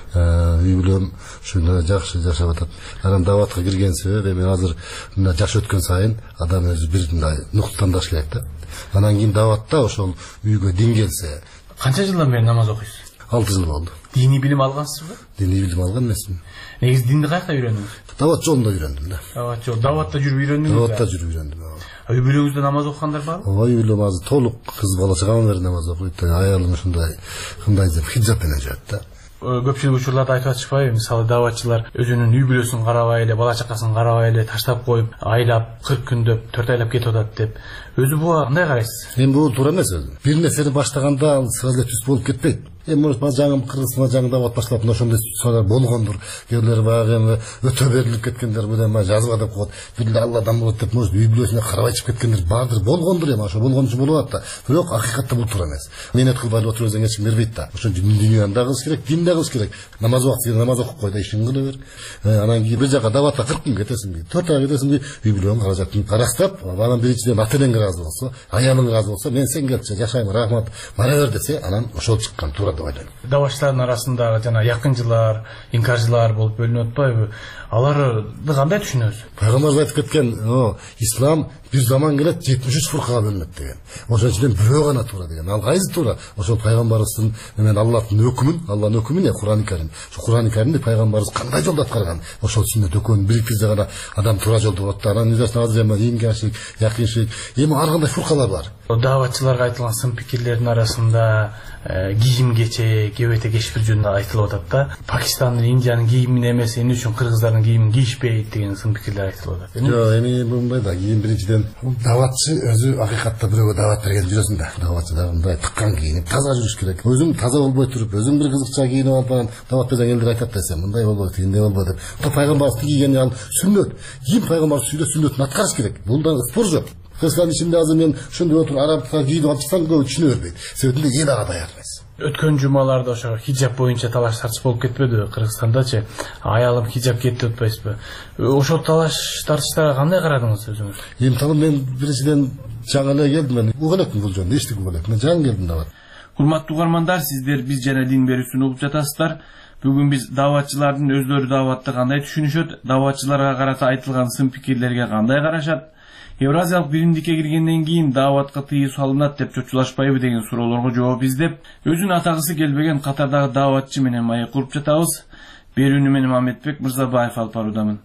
Үй бүлөм ушундай жакшы жашап атат. Анан даватка кирген себеби мен азыр мына жаш өткөн сайын адам өзү бир мындай нукта тандаш керек да. Анан кийин даватта ошол үйгө дин келсе. Канча жылдан бери намаз окуйсуз? 6 жыл болду. Дини билим алгансызбы? Дини билим алган эмесмин. Негизи динди каякта үйрөндүңүз? Дават жолунда үйрөндүм да. Даватта жүрүп үйрөндүңүз? Даватта жүрүп үйрөндүм. Үй бүлөңүздө намаз окугандар барбы? Ой, үй бүлөм азыр толук кыз бала чыгам бери намаз окуйт. Аялым ушундай кандай деп хиджап менен жүрөт да. Көпчүлүк учурларда айтып атышпайбы, мисалы даватчылар өзүнүн үй бүлөсүн карабай эле, бала чакасын карабай эле таштап коюп, айлап 40 күндөп, 4 айлап кетип атат деп. Өзү буга кандай карайсыз? Мен бул туура эмес өзү. Бир нерсени баштаганда ал сразу түз болуп кетпейт. Может, жаңы Кыргызстанда жаңы дават баштап, ошондой болгондур. Кээрлери баягы өтө берилип кеткендер менен жазып деп коет. Бирде Алладан болот деп, может, үй бүлөсүнө карабай чыгып кеткендер бардыр, болгондур эми, ошо болгон үчүн болуп атат да. Бирок акыйкатта бул туура эмес. Менет кылбай эле отуруп эч ким бербейт да. Ошо дүйнөнү да кылыш керек, дин да кылыш керек. Намаз убактысы намаз окуп кой да ишин кыла бер. Анан кийин бир жака даватта 40 күн кетесиңби, 4 ай кетесиңби, үй бүлөнүн каражатын карастап, анан биринчиден ата-энең ыраазы болсо, аялың ыраазы болсо, мен сен келчи жашайм, рахмат, бара бер десе, анан ошол чыккан туура деп ойлойм. Даватчылардын арасында жана якынчылар, инкарчылар болуп бөлүнүп атпайбы? Аларды кандай түшүнөсүз? Пайгамбарыбыз айтып кеткен, ислам бир заман келет 73 фуркага бөлүнөт деген. Ошон ичинен бирөө гана туура деген. Ал кайсы туура? Ошол пайгамбарыбыздын менен Аллахтын өкүмүн, Алланын өкүмү не Кур'ан-ы Карим. Ошо Кур'ан-ы Каримди пайгамбарыбыз кандай жолдо аткарган? Ошол сүннөт экөөнүн бириктирсе гана адам туура жолдо болот да. Анан азыр эми инкарчылык, якынчылык, эми ар кандай фуркалар бар. Даватчыларга айтылган сын пикирлердин арасында кийим кече, кебете кешпир жөнүндө айтылып атат да. Пакистандын, Индиянын кийимин эмес, эмне үчүн кыргыздардын кийимин кийишпейт деген сын пикирлер айтылып атат. Жок, эми мындай да, кийим биринчиден даватчы өзү акыйкатта бирөөгө дават берген жүрөсүң да. Даватчы да мындай тыккан кийинип, таза жүрүш керек. Өзүң таза болбой туруп, өзүң бир кызыкча кийинип алып, дават берсең элдер айтат десем, мындай болбойт, тигиндей болбойт деп. Пайгамбарыбыз кийген ал сүннөт. Кийим пайгамбарыбыз сүннөтүн аткарыш керек. Бунда спор жок. Кыргызстан ичинде азыр мен ошондой отуруп арабка кийип алсам көп түшүнө бербейт. Себеби эл ага даяр эмес. Өткөн жумаларда ошо хиджаб боюнча талаш тартыш болуп кетпеди Кыргызстандачы? Аялым хиджаб кийет деп атпайсызбы? Ошол талаш тартыштарга кандай карадыңыз өзүңүз? Эми мен биринчиден жаңы эле келдим, мен угулекмин бул жөнүндө, эчтеке угулек. Мен жаңы келдим да. Урматтуу угармандар, сиздер биз жана дин берүүсүн угуп жатасыздар. Бүгүн биз даватчылардын өздөрү даватты кандай түшүнүшөт, даватчыларга карата айтылган сын пикирлерге кандай карашат, Евразиялык биримдикке киргенден кийин даватка тыюу салынат деп чочулашпайбы деген суроолорго жооп издеп, өзүн атагысы келбеген катардагы даватчы менен маек куруп жатабыз. Берүүнү мен Мамедбек Мырзабаев алып баруудамын.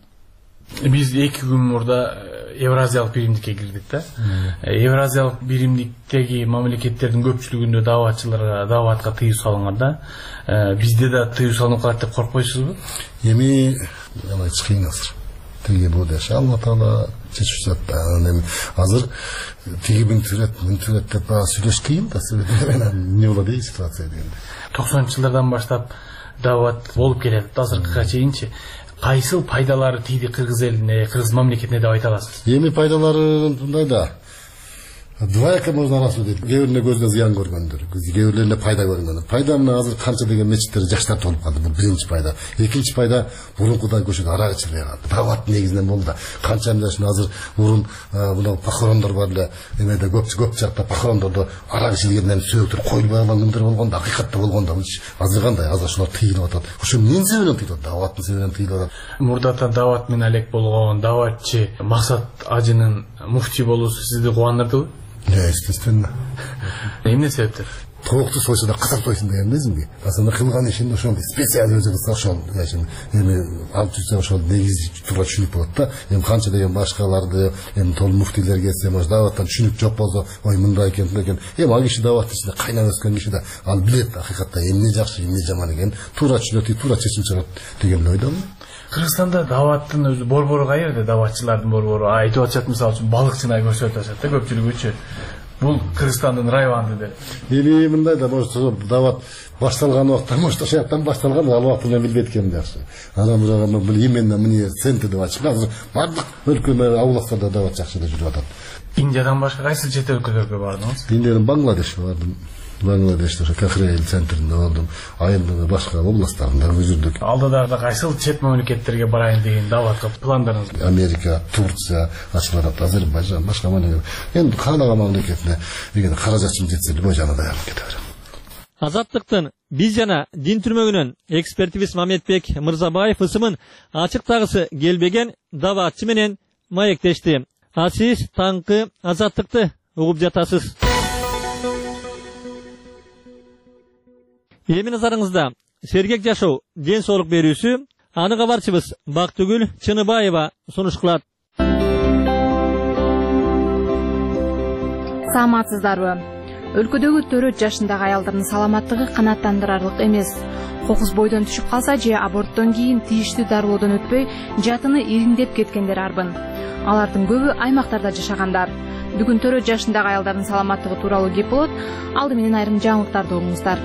Биз 2 күн мурда Евразиялык биримдикке кирдик да. Евразиялык биримдиктеги мамлекеттердин көпчүлүгүндө даватчыларга даватка тыюу салынган да. Бизде да тыюу салынып калат деп коркпойсузбу? Эми кыйын азыр. Тиги бул деши Алла Таала чечишет. Азыр тиги мүнтүрөт деп сүйлөш кыйын да. Не болот дейт ситуация дегенде. 90-жылдардан баштап дават болуп келет. Азыркыга чейинчи кайсыл пайдалары тийди кыргыз элине, кыргыз мамлекетине деп айта аласыз? Эми пайдалары мындай да. Двояко можно рассудить. Кээ бирине көзүнө зыян көргөндөр, кээ бирине пайда көргөндөр. Пайда мына азыр канча деген мечиттер жаштар толуп калды. Бул биринчи пайда. Экинчи пайда бурункудан көчүп арак ичилбей калды. Дават негизинен болду да. Канча мындай азыр мурун мына похорондор бар эле, эмеде көп жакта похорондордо арак ичилгенден сөөктөр коюлбай калган күндөр болгондо, акыйкатта болгондо азыр кандай азыр ушулар тыйылып атат. Ошо эмнен себебинен тыйылып атат? Даваттын себебинен тыйылып атат. Мурдата дават менен алек болгон даватчы Максат Ажынын муфти болуусу сизди кубандырдыбы? Естественно. Эмне себептер? тоқты сойса да қысап сойсын деген білесің бе? Асында қылған ішін ошол специал өзі қылса ошол эми алып жүрсө ошол негизи туура түшүнүк болот да. Эми канча деген башкаларды, эми тол муфтилер келсе, может даваттан түшүнүк жок болсо, ой мындай экен, мындай экен. Эми ал киши даваттын ичинде кайнап өскөн киши да ал билет акыйкатта эмне жакшы, эмне жаман экенин туура түшүнөт, туура чечим чыгат деген ойдомун. Кыргызстанда даваттын өзү борбору кайерде? Даватчылардын борбору айтып атышат, мисалы үчүн балыкчына көрсөтүп атышат да көпчүлүк үчү. Бул Кыргызстандын району деп. Эми мындай да может дават башталган убакта, может ошол жактан башталган, ал убакта мен билбейт экенмин жакшы. Анан бурагы бул именно мне центр деп атышат. Азыр бардык өлкөлөр, ауылдактарда дават жакшы да жүрүп атат. Индиядан башка кайсы чет өлкөлөргө бардыңыз? Индиядан Бангладеш бардым. Бангладеште ошо Кахрейл центринде болдум. Айылдын башка областтарында жүрдүк. Алдыда кайсыл чет мамлекеттерге барайын деген даватка пландарыңыз? Америка, Турция, ачылат, Азербайжан, башка мамлекет. Эми каалаган мамлекетине эгер каражатым жетсе, любой жана даярдык кете берем. Азаттыктын биз жана дин түрмөгүнөн экспертибиз Мамедбек Мырзабаев ысымын ачыктагысы келбеген даватчы менен маектешти. А сиз таңкы азаттыкты угуп жатасыз. Эми назарыңызда сергек жашоо ден соолук берүүсү, аны кабарчыбыз Бактыгүл Чыныбаева сунуш кылат. Саламатсыздарбы? Өлкөдөгү 4 жашындагы аялдардын саламаттыгы канааттандырарлык эмес. Кокус бойдон түшүп калса же аборттон кийин тийиштүү дарылоодон өтпөй жатыны ириңдеп кеткендер арбын. Алардын көбү аймактарда жашагандар. Бүгүн 4 жашындагы аялдардын саламаттыгы тууралуу кеп болот. Алды менен айрым жаңылыктарды угуңуздар.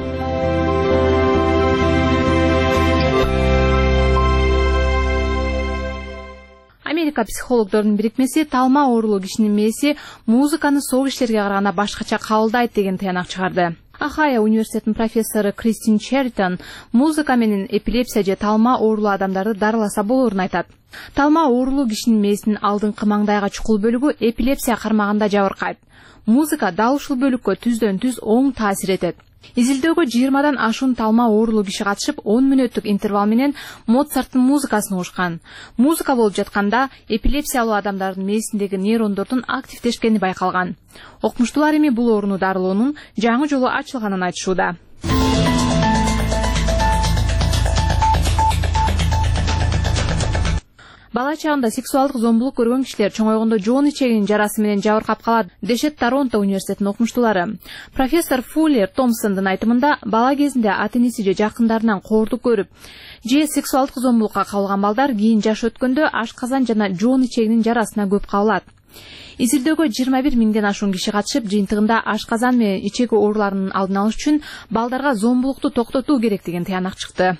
Америка психологдордун бирикмеси талма оорулуу кишинин мээси музыканы соок иштерге караганда башкача кабылдайт деген тыянак чыгарды. Ахая университетинин профессору Кристин Чертон музыка менен эпилепсия же талма оорулуу адамдарды дарыласа болоорун айтат. Талма оорулуу кишинин мээсинин алдыңкы маңдайга чукул бөлүгү эпилепсия кармаганда жабыркайт. Музыка дал ушул бөлүккө түздөн-түз оң таасир этет. Изилдөөгө 20дан ашуун талма оорулуу киши катышып 10 мүнөттүк интервал менен Моцарттын музыкасын угушкан. Музыка болуп жатканда эпилепсиялуу адамдардын мээсиндеги нейрондордун активдешкени байкалган. Окумуштуулар эми бул ооруну дарылоонун жаңы жолу ачылганын айтышууда. Бала чагында сексуалдык зомбулук көргөн кишилер чоңойгондо жоон ичегинин жарасы менен жабыркап калат, дешет Торонто университетинин окумуштуулары. Профессор Фуллер Томпсондун айтымында, бала кезинде ата-энеси же жакындарынан коордук көрүп, же сексуалдык зомбулукка кабылган балдар кийин жаш өткөндө ашказан жана жоон ичегинин жарасына көп кабылат. Изилдөөгө 21 миңден ашуун киши катышып, жыйынтыгында ашказан менен ичеги ооруларынын алдын алыш үчүн балдарга зомбулукту токтотуу керек деген тыянак чыкты.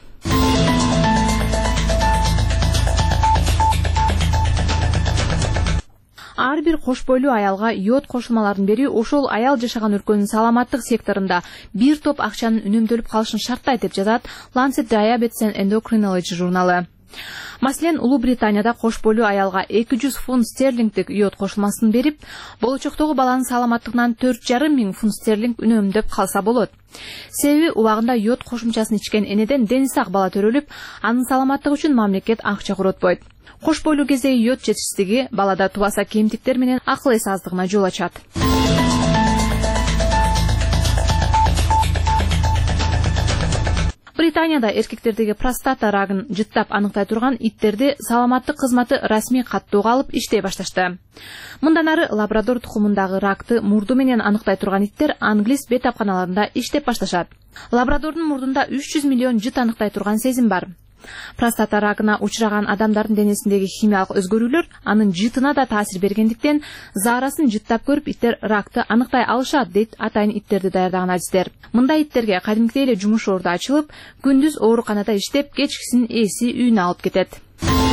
Ар бир кош бойлуу аялга йод кошулмаларын берүү ошол аял жашаган өлкөнүн саламаттык секторунда бир топ акчанын үнөмдөлүп калышын шарттайт деп жазат Lancet Diabetes and Endocrinology журналы. Маселен, Улуу Британияда кош бойлуу аялга 200 фунт стерлингдик йод кошулмасын берип, болочоктогу баланын саламаттыгынан 4,5 миң фунт стерлинг үнөмдөп калса болот. Себеби убагында йод кошумчасын ичкен энеден дени сак бала төрөлүп, анын саламаттыгы үчүн мамлекет акча коротпойт. Кош бойлуу кездеги йод жетишсиздиги балада тубаса кемтиктер менен акыл эс аздыгына жол ачат. Британияда эркектердеги простата рагын жыттап аныктай турган иттерди саламаттык кызматы расмий каттоого алып иштей башташты. Мындан ары лабрадор тукумундагы ракты мурду менен аныктай турган иттер англис бет апканаларында иштеп башташат. Лабрадордун мурдунда 300 миллион жыт аныктай турган сезим бар. Простата рагына учураган адамдардын денесиндеги химиялык өзгөрүүлөр анын жытына да таасир бергендиктен заарасын жыттап көрүп иттер ракты аныктай алышат, дейт атайын иттерди даярдаган адистер. Мындай иттерге кадимкидей эле жумуш орду ачылып, күндүз ооруканада иштеп, кечкисин ээси үйүнө алып кетет.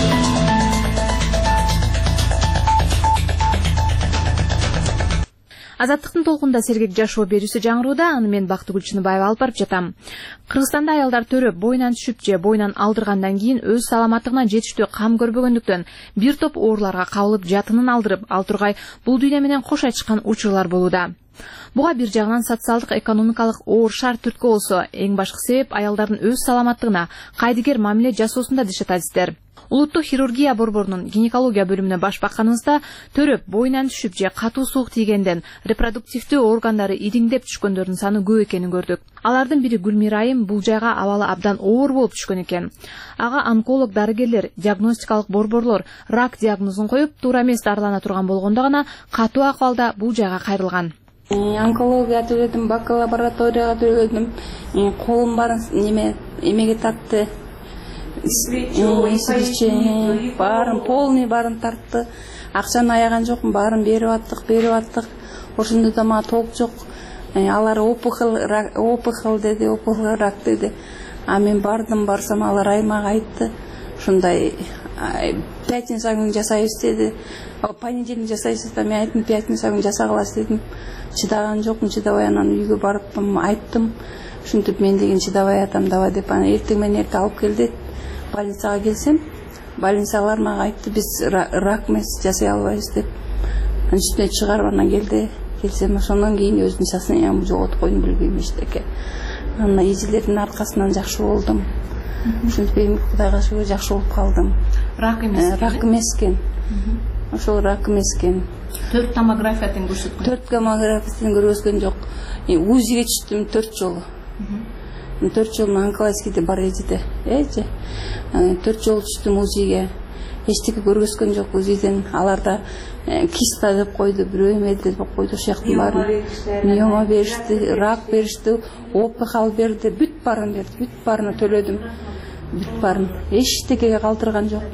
Азаттыктын толкунда сергек жашоо берүүсү жаңырууда, аны мен Бактыгүл Чыныбаева алып барып жатам. Кыргызстанда аялдар төрөп, боюнан түшүп же боюнан алдыргандан кийин өз саламаттыгына жетиштүү кам көрбөгөндүктөн бир топ ооруларга кабылып жатынын алдырып, ал тургай бул дүйнө менен кош айтышкан учурлар болууда. Буга бир жагынан социалдык экономикалык оор шарт түрткү болсо, эң башкы себеп аялдардын өз саламаттыгына кайдыгер мамиле жасоосунда дешет адистер. Улуттук хирургия борборунун гинекология бөлүмүнө баш бакканыбызда төрөп боюнан түшүп же катуу суук тийгенден репродуктивдүү органдары ириңдеп түшкөндөрдүн саны көп экенин көрдүк. Алардын бири Гүлмира айым бул жайга абалы абдан оор болуп түшкөн экен. Ага онколог дарыгерлер, диагностикалык борборлор рак диагнозун коюп, туура эмес дарылана турган болгондо гана катуу акыбалда бул жайга кайрылган. Онкология төлөдүм, бакалавриатурага төлөдүм, колум барын эмеге тартты. Барын полный барын тартты. Акчаны аяган жокмун, барын берип аттык. Ошондо да мага толук жок. Алар опухол деди, опухол рак деди. А мен барсам алар аймага айтты. Ушундай пятница күнү жасайбыз деди. Понедельник жасайсыз да, мен айттым, пятница күнү жасагалас дедим. Чыдаган жокмун, чыдабай анан үйгө барыптым, айттым. Ушинтип мен деген чыдабай атам давай деп, анан эртең менен эрте алып келди. Больницага келсем, больницалар мага айтты, биз рак эмес жасай албайбыз деп. Анан үстүнө чыгарып анан келсем, ошондон кийин өзүмдүн сознаниямды жоготуп койдум, билбейм эчтеке. Анан изилердин аркасынан жакшы болдум. Ушинтип эми Кудайга шүгүр жакшы болуп калдым. Рак эмес. Рак эмес экен. Ошол рак эмес экен. 4 томографиядан көрсөткөн. 4 томографиядан көргөзгөн жок. УЗИге түштүм 4 жолу. 4 жолу онкологияда бар эди. 4 жолу түштүм УЗИге. Эчтеке көргөзгөн жок УЗИден. Аларда киста деп койду, бирөө эме деп койду, ошяктын баарын. Миома беришти, рак беришти, опухол берди, бүт барын берди, бүт баарына төлөдүм. Бүт барын. Эчтекеге калтырган жок.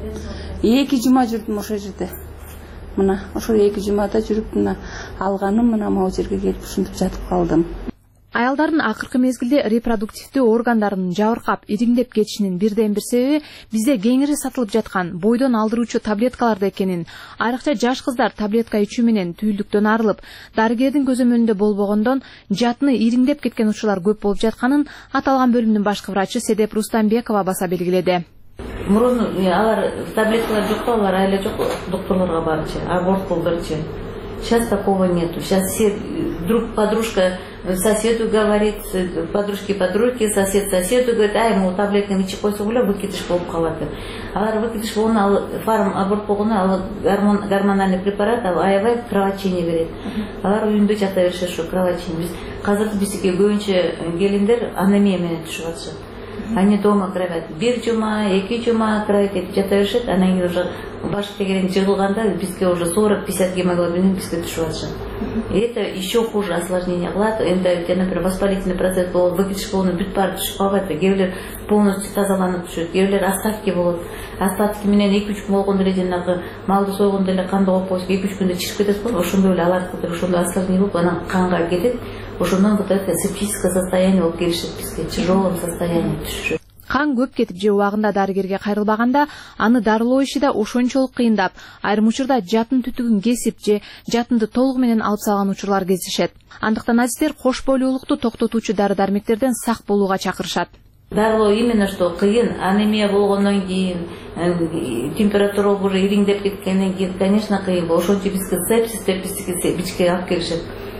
2 жума жүрдүм ошол жерде. Мына ошол 2 жумада жүрүп мына алганым мына могу жерге келип ушинтип жатып калдым. Аялдардын акыркы мезгилде репродуктивдүү органдарынын жабыркап, ириңдеп кетишинин бирден бир себеби бизде кеңири сатылып жаткан бойдон алдыруучу таблеткаларда экенин, айрыкча жаш кыздар таблетка ичүү менен түйүлдүктөн арылып, дарыгердин көзөмөлүндө болбогондон жатыны ириңдеп кеткен учурлар көп болуп жатканын аталган бөлүмдүн башкы врачы Седеп Рустамбекова баса белгиледи. Мурун алар таблеткалар жок, алар айла жок, докторлорго барчы, аборт кылдырчы. Сейчас такого нету. Сейчас все друг подружка соседу говорит, подружки, сосед соседу говорит, ай, ему таблетканы ичип койсо эле выкидыш болуп калат деп. Алар выкидыш болгону ал фарм аборт болгону ал гормональный препарат, ал аябай кровотечение берет. Алар үйүндө жата беришет ушу кровотечение. Азыр бизге көбүнчө келиндер анемия менен түшүп атышат. Они дома кровят 1 жума, 2 жума кровать жата беришет, анан кийин уже баш тегерен жыгылганда бизге уже 40-50 гемоглобин бизге түшүп атышат. И это еще хуже осложнение кылат. Эми, например, воспалительный процесс болуп, выкидыш болгону бүт баары түшүп калбайт. Кээбилер полностью тазаланып түшөт, кээбилер остатки болот. Остатки менен 2-3 күн болгондо эле жанагы малды сойгондо эле кандай болуп койсо 2-3 күндө чыгып кетет го. Ошондой эле алардыкы ошондой осложнение болуп, анан канга кетет. Ошондон вот это септическое состояние болуп келишет бизге, тяжелом состоянии түшүшөт. Кан көп кетип же убагында дарыгерге кайрылбаганда аны дарылоо иши да ошончолук кыйындап, айрым учурда жатын түтүгүн кесип же жатынды толугу менен алып салган учурлар кездешет. Андыктан адистер кош бойлуулукту токтотуучу дары-дармектерден сак болууга чакырышат. Дарылоо именно что кыйын, анемия болгондон кийин, температура уже ириңдеп кеткенден кийин, конечно, кыйын. Ошончо бизге сепсис деп бичке алып келишет.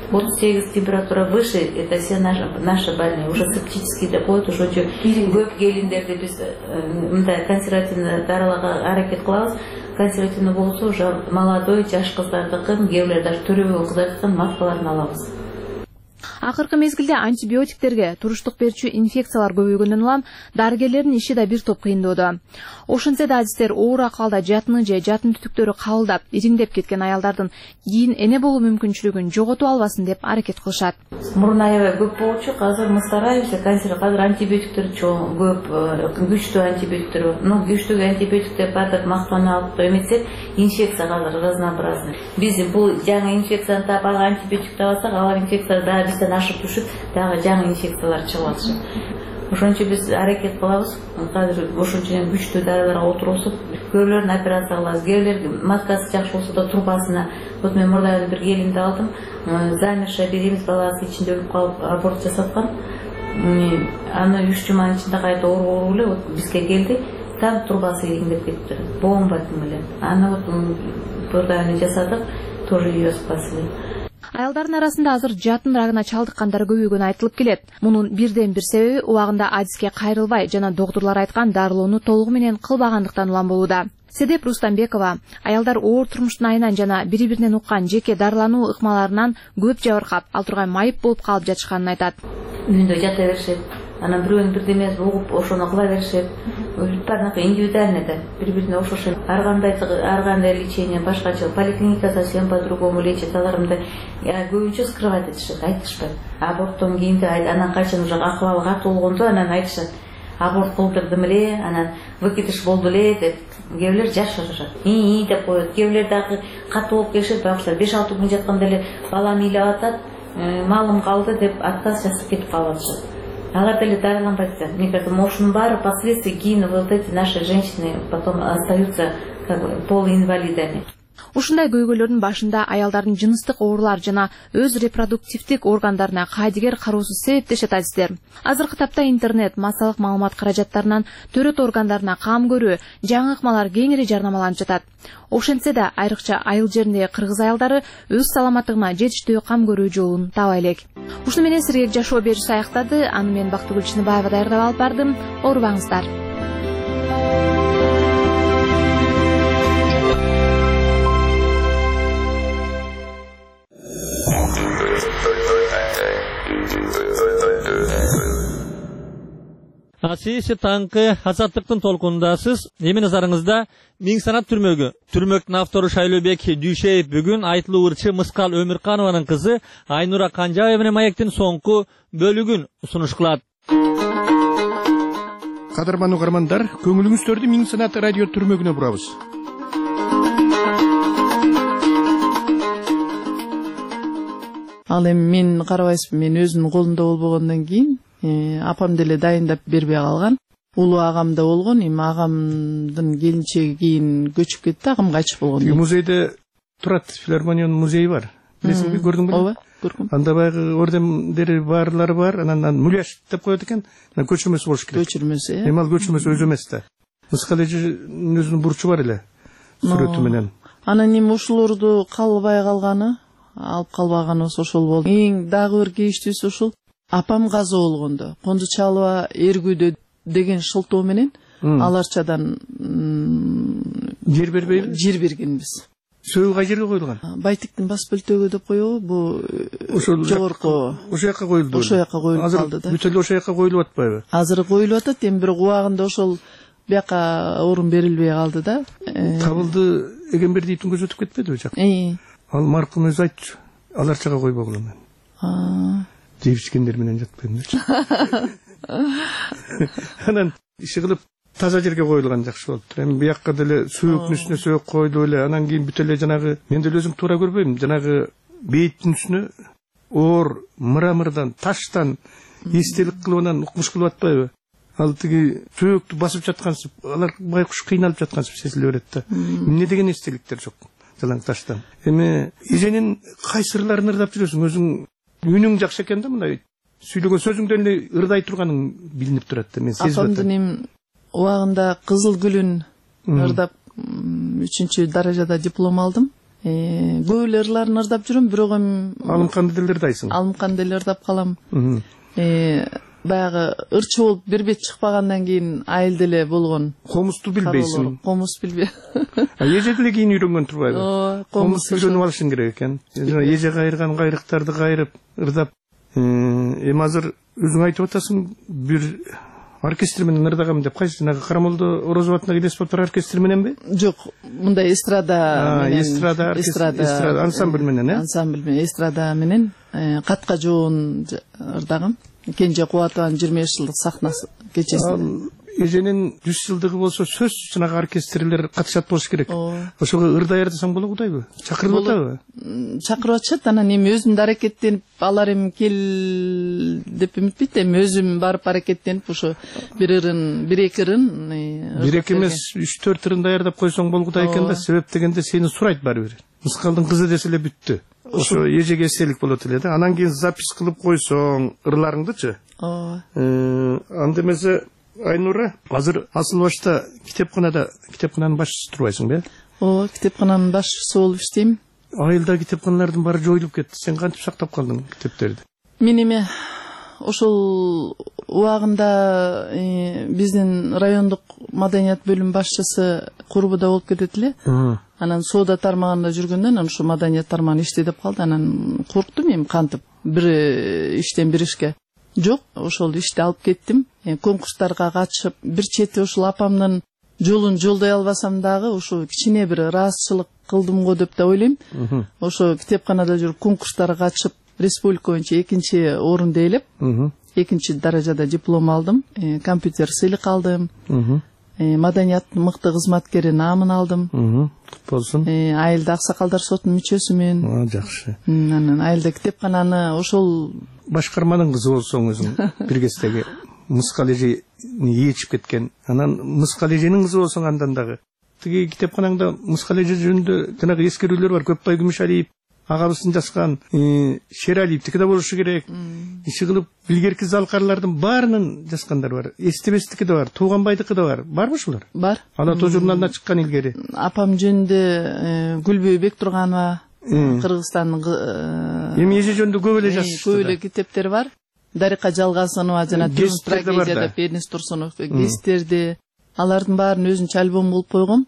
38 температура выше, это все наши больные, уже септический деп коет, ошончо көп келиндерди биз мындай консервативный дарылага аракет кылабыз. Консервативный болсо уже молодой, жаш кыздардыкын, кээбилер даже төрөбөгө кыздардыкын маскаларын алабыз. Акыркы мезгилде антибиотиктерге туруштук берүүчү инфекциялар көбөйгөндөн улам дарыгерлердин иши да бир топ кыйындоодо. Ошентсе да адистер оор акалда жатыны же жатын түтүктөрү кабылдап, ириңдеп кеткен аялдардын кийин эне болуу мүмкүнчүлүгүн жоготуп албасын деп аракет кылышат. Мурун аябай көп болчу, азыр мы стараемся, азыр антибиотиктер чоң, көп, күчтүү антибиотиктер бар. Но күчтүү антибиотиктер бардык мактаналып эметсек, инфекция азыр разнообразный. Биз бул жаңы инфекцияны таап антибиотик табасак, ал инфекция да бизден ашып түшүп, дагы жаңы инфекциялар чыгып атышат. Ошончо биз аракет кылабыз. Азыр ошончо күчтүү дарыларга отурусуп, көбүлөрүн операция кылабыз. Кээбилер маскасы жакшы болсо да трубасына. Вот мен мурда бир келинди алдым. Замершая беременность баласы ичинде өлүп калып аборт жасаткан. Аны 3 жуманын ичинде кайта ооруп эле бизге келди. Там трубасы ириңдеп кетти. Бомба менен. Аны вот мурда жасадык, тоже ее спасли. Аялдардын арасында азыр жатын рагына чалдыккандар көбөйгөнү айтылып келет. Мунун бирден бир себеби убагында адиске кайрылбай жана доктурлар айткан дарылоону толугу менен кылбагандыктан улам болууда. Седеп Рустамбекова аялдар оор турмуштун айынан жана бири-биринен уккан жеке дарылануу ыкмаларынан көп жабыркап, ал тургай майып болуп калып жатышканын айтат. Үйүндө жата беришет, анан бирөөнүн бирдемесин угуп ошону кыла беришет. Баарыныкы индивидуально да бири-бирине окшошот. Ар кандай лечение башкача, поликлиника совсем по-другому лечит. Аларымды көбүнчө скрывать этишет, айтышпайт. Аборттон кийинки анан качан уже акыбалы катуу болгондо анан айтышат. Аборт кылдырдым эле, анан выкидыш болду эле деп. Кээ бирлер жашырышат. Деп коет. Кээ бирлер дагы катуу болуп келишет, бирок 5-6 күн жатканда эле балам ыйлап атат, малым калды деп отказ жасап кетип калып атышат. Алар деле дарыланбайт да. Мне кажется, ошонун баары последствия кийин вот эти наши женщины потом остаются как бы полуинвалидами. Ушундай көйгөйлөрдүн башында аялдардын жыныстык оорулар жана өз репродуктивдик органдарына кайдыгер кароосу себептешет адистер. Азыркы тапта интернет, массалык маалымат каражаттарынан төрөт органдарына кам көрүү, жаңы ыкмалар кеңири жарнамаланып жатат. Ошентсе да айрыкча айыл жериндеги кыргыз аялдары өз саламаттыгына жетиштүү кам көрүү жолун табай элек. Ушуну менен сирге жашоо берүүсү аяктады. Аны мен Бактыгүл Чыныбаева даярдап алып бардым. Оорубаңыздар. Сиз таңкы азаттыктын толкунундасыз. Эми назарыңызда Миң санат түрмөгү. Түрмөктүн автору Шайлообек Дүйшеев бүгүн айтылуу ырчы Мыскал Өмүрканованын кызы Айнура Канжабаева менен маектин соңку бөлүгүн сунуш кылат. Кадырман угармандар, көңүлүңүздөрдү Миң санат радио түрмөгүнө бурабыз. Ал эми мен карабайсызбы, мен өзүмдүн колумда болбогондон кийин апам деле дайындап бербей калган. Улуу агам да болгон, эми агамдын келинчеги кийин көчүп кетти, агам кайтыш болгон. Музейде турат, филармониянын музейи бар. Билесиңби, көрдүңбү? Ооба, көрдүм. Анда баягы ордендери барлары бар, анан муляж деп коет экен. Көчүрмөсү болуш керек. Көчүрмөсү, Эми ал көчүрмөсү өзү эмес да. Мыскал эженин өзүнүн бурчу бар эле. Сүрөтү менен. Анан эми ушулорду калбай калганы, алып калбаганыбыз ошол болду. Эң дагы бир кейиштүүсү ушул. Апам каза болгондо, Кондо Чалова эргүүдө деген шылтоо менен аларчадан жер бербейби? Жер бергенбиз. Сөөгү кай жерге коюлган? Байтиктин бас бөлтөгү деп коебу, бу жогорку. Ошол жака коюлду. Ошол жака коюлуп калды да. Бүт эле ошол жака коюлуп атпайбы? Азыр коюлуп атат, эми бирок убагында ошол бияка орун берилбей калды да. Табылды Эгембердиевдин көзү өтүп кетпедиби жак? Ал маркум өзү айтчу. Аларчага койбогун мен. Жеп ичкендер менен жатпаймынчы. Анан иши кылып таза жерге коюлган жакшы болуп. Эми биякка деле сөөктүн үстүнө сөөк койду эле. Анан кийин бүт эле жанагы мен деле өзүм туура көрбөйм. Жанагы бейиттин үстүнө оор мрамордон, таштан эстелик кылып анан укмуш кылып атпайбы? Ал тиги сөөктү басып жаткансып, алар байкуш кыйналып жаткансып сезиле берет да. Эмне деген эстеликтер жок жалаң таштан. Эми эженин кай сырларын ырдап жүрөсүң? Өзүң үнүң жакшы экен да, мындай сүйлөгөн сөзүңдөн эле ырдай турганың билинип турат да, мен сезип атам. Апамдын эми убагында Кызыл гүлүн ырдап 3-чү даражада диплом алдым. Көп эле ырларын ырдап жүрөм, бирок эми Алымканды деле ырдайсың. Алымканды деле ырдап калам. Баягы ырчы болуп бир бет чыкпагандан кийин айыл деле болгон. Комусту билбейсиң. Комус билбей. Эже деле кийин үйрөнгөн турбайбы? Комус үйрөнүп алышың керек экен. Эже кайырган кайрыктарды кайрып ырдап. Эми азыр өзүң айтып атасың, бир оркестр менен ырдагам деп, кайсы жанагы Карамолдо Орозов атындагы Леспоптор оркестри мененби? Жок, мындай эстрада менен. Ансамбль менен, Ансамбль менен, эстрада менен катка жоон ырдагам. Кенже Кубатованын 25 жылдык сахнасы кечесинде. Эженин 100 жылдыгы болсо сөз жанагы оркестрлер катышат болуш керек. Ошого ырдай ырдасаң боло кудайбы? Чакырып атабы? Чакырып атышат, анан эми өзүм да аракеттенип, алар эми кел деп үмүтпейт, эми өзүм барып аракеттенип ошо бир эки ырын. Бир эки эмес, 3-4 ырын даярдап койсоң боло кудай экен да, себеп дегенде сени сурайт баары бир. Мыскалдын кызы десе эле бүттү. Ошо эжеге эстелик болот эле да. Анан кийин запись кылып койсоң ырларыңдычы. Анда эмесе Айнура, азыр асыл башта китепкананын башчысы турбайсың бе? Китепкананын башчысы болуп иштейм. айылда китепканалардын баары жоюлуп кетти. Сен кантип сактап калдың китептерди? Мен эме ошол убагында биздин райондук маданият бөлүм башчысы курбуда болуп кетет эле. Анан соода тармагында жүргөндөн ошо маданият тармагын иште деп калды. Анан корктум эми кантип бир иштен бир ишке. Жок, ошол ишти алып кеттим. Конкурстарга катышып, бир чети ушул апамдын жолун жолдой албасам дагы ошо кичине бир ыраазычылык кылдым го деп да ойлойм. Ошо китепканада жүрүп конкурстарга катышып, республика боюнча 2-чи орунду ээлеп, 2-чи даражада диплом алдым, компьютер сыйлык алдым, маданияттын мыкты кызматкери наамын алдым. Кут болсун. Айылда аксакалдар сотунун мүчөсүмүн. Жакшы. Анан айылда китепкананы ошол башкарманын кызы болсоң өзүң бир кездеги мыс коллежини ээрчип кеткен. Анан мыс коллежинин кызы болсоң андан дагы. Тиги китепканаңда мыс коллежи жөнүндө жанагы эскерүүлөр бар. Көпбай Күмүшалиев агабыздын жазган Шералиевдики да болушу керек. Иши кылып билгерки залкарлардын баарынын жазгандары бар. Эстебестики да бар, Тууганбайдыкы да бар. Барбы ушулар? Бар. Ала Тоо журналына чыккан илгери. Апам жөнүндө Гүлбөй Бектурганова, Кыргызстандын эми эже жөнүндө көп эле жазышты. Көп эле китептер бар. Дарика Жалгасынова жана трагедияда Пернис Турсунов гестерди. Алардын баарын өзүнчө альбом кылып койгом.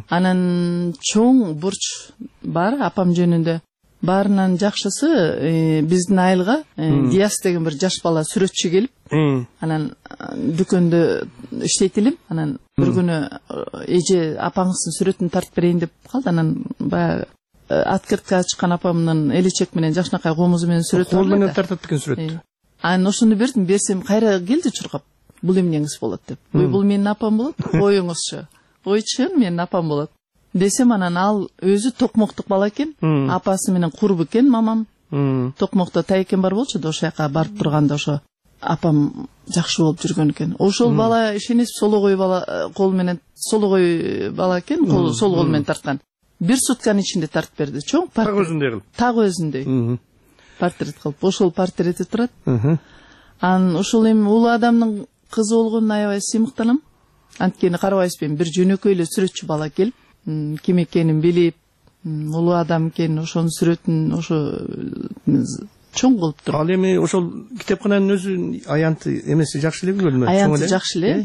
Анан чоң бурч бар апам жөнүндө. Баарынан жакшысы биздин айылга Диас деген бир жаш бала сүрөтчү келип, анан дүкөндө иштейт элем. Анан бир күнү эже апаңыздын сүрөтүн тартып берейин деп калды. Анан баягы открыткага чыккан апамдын элечек менен жакшынакай комузу менен сүрөтү бар. Кол менен тартат экен сүрөттү. Анан ошону бердим, берсем кайра келди чуркап. Бул эмнеңиз болот деп. Ой, бул менин апам болот. Коюңузчу. Койчун, менин апам болот. Десем, анан ал өзү токмоктук бала экен. Апасы менен курбу экен мамам. Токмокто тайкен бар болчу да, ошол жака барып турганда ошо апам жакшы болуп жүргөн экен. Ошол бала ишенесиз, сологой бала, кол менен сологой бала экен, сол кол менен тарткан. Бир сутканын ичинде тартып берди. Чоң портрет. Так өзүндөй кылып. Так өзүндөй. Портрет кылып. Ошол портрети турат. Анан ошол эми улуу адамдын кызы болгонуна аябай сыймыктанам. Анткени карабайсызбы, бир жөнөкөй эле сүрөтчү бала келип, ким экенин билип, улуу адам экенин, ошонун сүрөтүн ошо чоң кылып туруп. Ал эми ошол китепкананын өзү аянты эмеси жакшы эле бөлмө. Аянты жакшы эле.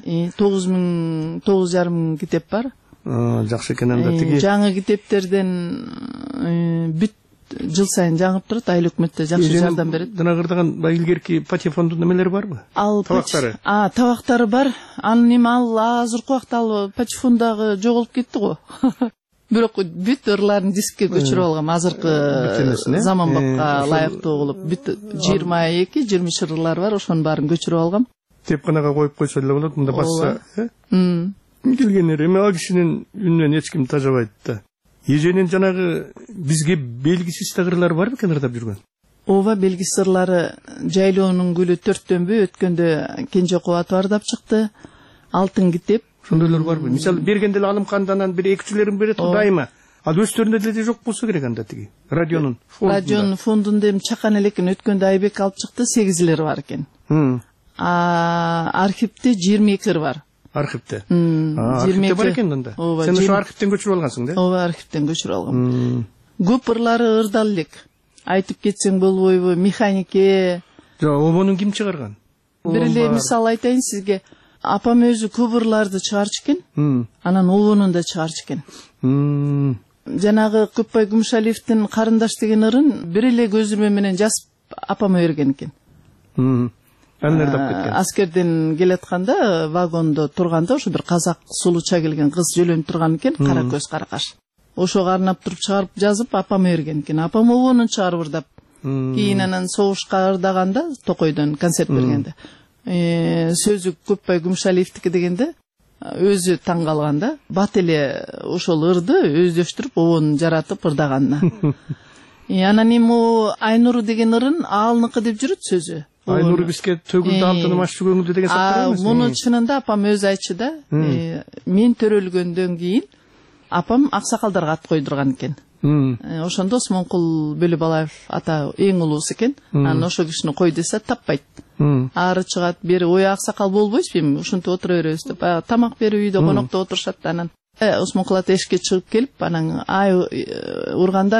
9,5 китеп бар. Жакшы экен анда. Тиги жаңы китептерден бүт жыл сайын жаңып турат, айыл өкмөттө жакшы жардам берет. Жана кырдаган илгерки патефондун немелери барбы? Табактары. Табактары бар. Анын эми ал азыркы убакта ал патефондагы жоголуп кетти го. Бирок бүт ырларын дискке көчүрүп алгам, азыркы заманбапка ылайыктуу кылып. Бүт 22-23 ырлар бар, ошонун баарын көчүрүп алгам. Китепканага коюп койсо эле болот, мында басса. Келгендер эми ал кишинин үнүнөн эч ким тажабайт да. Эженин жанагы бизге белгисиз тагырлар бар бекен ырдап жүргөн? Ооба, белгисиз ырлары Жайлоонун гүлү төрттөнбү өткөндө Кенже Кубат ырдап чыкты. Алтын китеп. Ошондойлор барбы? Мисалы бергенде эле Алымкандан бир экичилерин берет го дайыма. Ал өздөрүндө деле жок болсо керек анда тиги. Радионун фондунда эми чакан эле экен, өткөндө Айбек алып чыкты, 8 бар экен. Архивде 22 бар. Архивде. Архивде бар экен анда. Сен ошо архивден көчүрүп алгансың да? Ооба, архивден көчүрүп алгам. Көп ырлары ырдал элек. Айтып кетсең болбойбу, механике. Жок, обонун ким чыгарган? Бир эле мисал айтайын сизге. Апам өзү көп ырларды чыгарчу экен. Анан обонун да чыгарчу экен. Жанагы Көпбай Күмүшалиевдин Карындаш деген ырын бир эле көзүрмө менен жазып апама берген экен. Аскерден келатканда вагондо турганда ошо бир казак сулуча келген кыз жөлөнүп турган экен, кара көз, кара каш. Ошого арнап туруп чыгарып жазып апама берген экен. Апам обонун чыгарып ырдап. Кийин анан согушка ырдаганда Токойдон концерт бергенде. Сөзү Көпбай Күмүшалиевдики дегенде өзү таң калганда, бат эле ошол ырды өздөштүрүп обонун жаратып ырдаганына. Анан эми Айнуру деген ырын алныкы деп жүрөт сөзү. Айнуру бизге төгүлдү алтыным ачты көңүлдү деген сактар эмес. Муну чынында апам өзү айтчу да. Мен төрөлгөндөн кийин апам аксакалдарга ат койдурган экен. Ошондо Осмонкул Бөлөбалаев ата эң улуусу экен. Анан ошо кишини кой десе таппайт. Ары чыгат, бери ой аксакал болбойсузбу эми, ушинтип отура беребиз деп. Тамак берип үйдө конокто отурушат. Анан Осмонкул ата эшикке чыгып келип, анан ай ургандар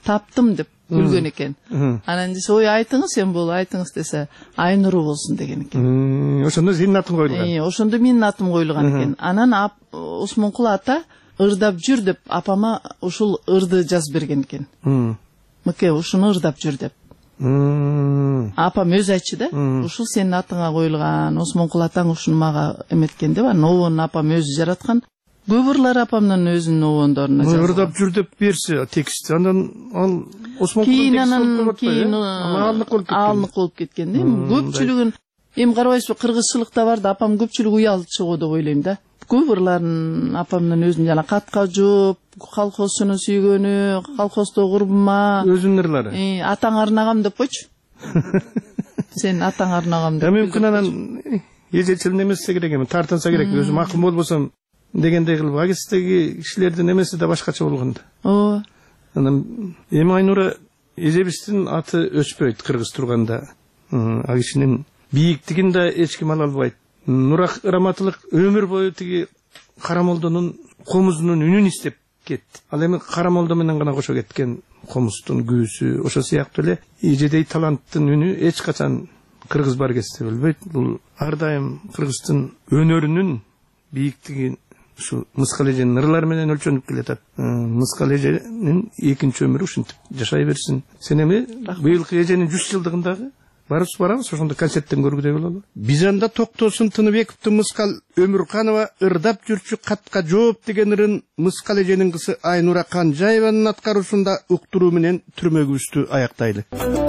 таптым деп күлген экен. Анан десе, ой, айтыңыз, сен бол, айтыңыз десе, Айнуру болсун деген экен. Ошондо сенин атың коюлган. Ошондо менин атым коюлган экен. Анан Осмонкул ата ырдап жүр деп апама ушул ырды жазып берген экен. Мыке, ушуну ырдап жүр деп. Апам өз айтчы да, ушул сенин атыңа коюлган, Осмонкул атаң ушуну мага эметкен деп, анан обонун апам өзү жараткан. Көп ырлар апамдын өзүнүн обондоруна жазылган. Ырдап жүр деп берсе текст, анан ал Осмонкулдун кийин алынык болуп кеткен да. Көпчүлүгүн эми карабайсызбы, кыргызчылыкта бар да, апам көпчүлүгү уялчы го деп ойлойм да. Көп ырларын апамдын өзүнүн жана катка жооп, колхозчуну сүйгөнү, колхоздо курбума. Өзүнүн ырлары. Атаң арнагам деп койчу. Сен атаң арнагам деп. Мүмкүн анан эжечил немесе керек эми, тартынса керек, өзүм акын болбосом дегендей кылып, агистеги кишилердин немеси да башкача болгон да. Ооба. Анан эми Айнура эжебиздин аты өчпөйт кыргыз турганда. Ал кишинин бийиктигин да эч ким ала албайт. Нурак Раматылык өмүр бою тиги Карамолдонун комузунун үнүн издеп кетти. Ал эми Карамолдо менен гана кошо кеткен комуздун күүсү, ошо сыяктуу эле эжедей таланттын үнү эч качан кыргыз баргесте билбейт. Бул ар дайым кыргыздын өнөрүнүн бийиктиги ушу Мыскал эженин ырлары менен өлчөнүп келатат. Мыскал эженин экинчи өмүрү ушинтип жашай берсин. Сен эми быйылкы эженин 100 жылдыгындагы барабыз, ошондо концерттен көргүдөй бололу. Бизанда токтосун Тыныбековдун Мыскал Өмүрканова ырдап жүрчү катка жооп деген ырын Мыскал эженин кызы Айнура Канжаеванын аткаруусунда уктуруу менен түрмөгүбүздү аяктайлы.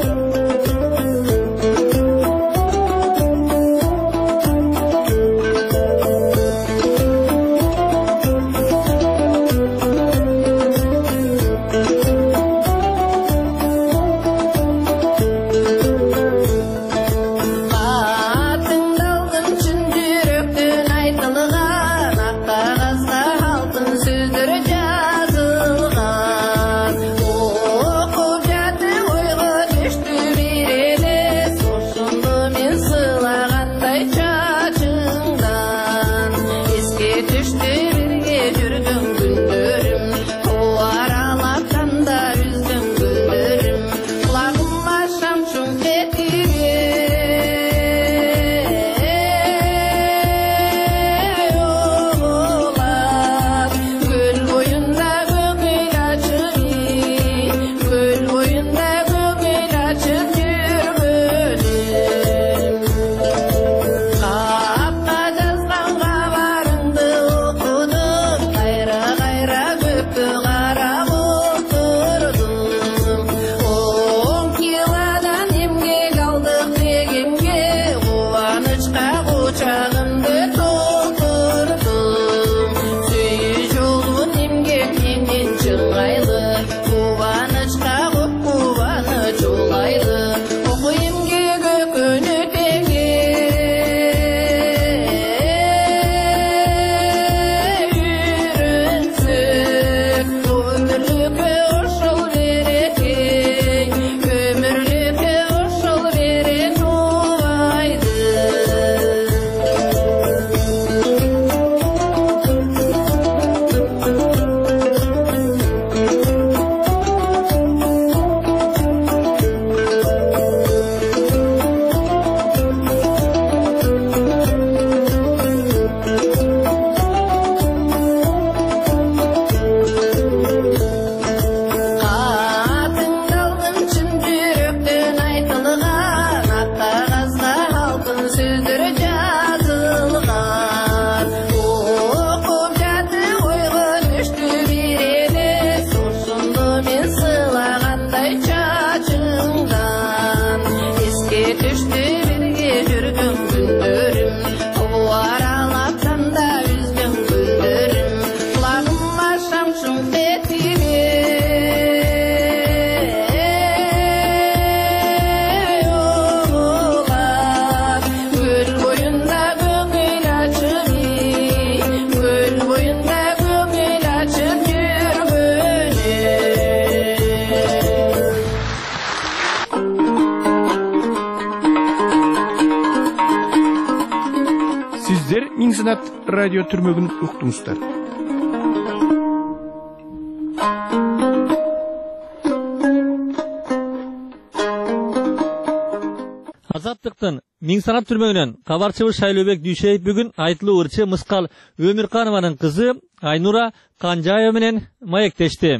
Миңсынат радио түрмөгүн уктуңуздар. Азаттыктын Миң санат түрмөгүнөн кабарчыбыз Шайлообек Дүйшеев бүгүн айтылуу ырчы Мыскал Өмүрканованын кызы Айнура Канжаева менен маектешти.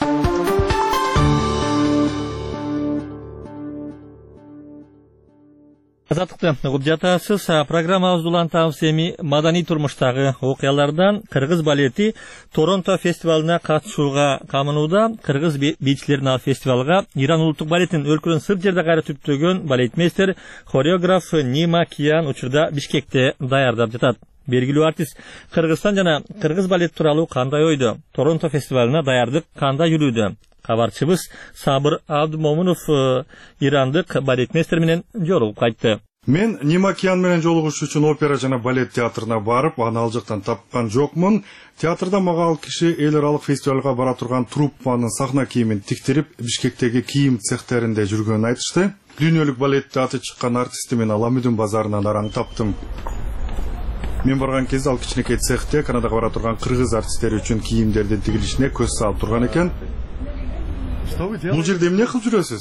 Азаттыкты угуп жатасыз. Программабызды улантабыз эми маданий турмуштагы окуялардан. Кыргыз балети Торонто фестивалына катышууга камынууда. Кыргыз бийчилерин ал фестивалга Иран улуттук балетин өлкөнүн сырт жерде кайра түптөгөн балетмейстер, хореограф Нима Киян учурда Бишкекте даярдап жатат. Белгилүү артист Кыргызстан жана кыргыз балет тууралуу кандай ойдо? Торонто фестивалына даярдык кандай жүрүүдө? Кабарчыбыз Сабыр Абдумомунов ирандык балетмейстер менен жолугуп кайтты. Мен Нима Киян менен жолугуш үчүн опера жана балет театрына барып, аны ал жактан тапкан жокмун. Театрда мага ал киши эл аралык фестивалга бара турган труппанын сахна кийимин тиктирип, Бишкектеги кийим цехтеринде жүргөнүн айтышты. Дүйнөлүк балетте аты чыккан артисти мен Аламүдүн базарынан араң таптым. Мен барган кезде ал кичинекей цехте Канадага бара турган кыргыз артисттери үчүн кийимдердин тигилишине көз салып турган экен. Бул жерде эмне кылып жүрөсүз?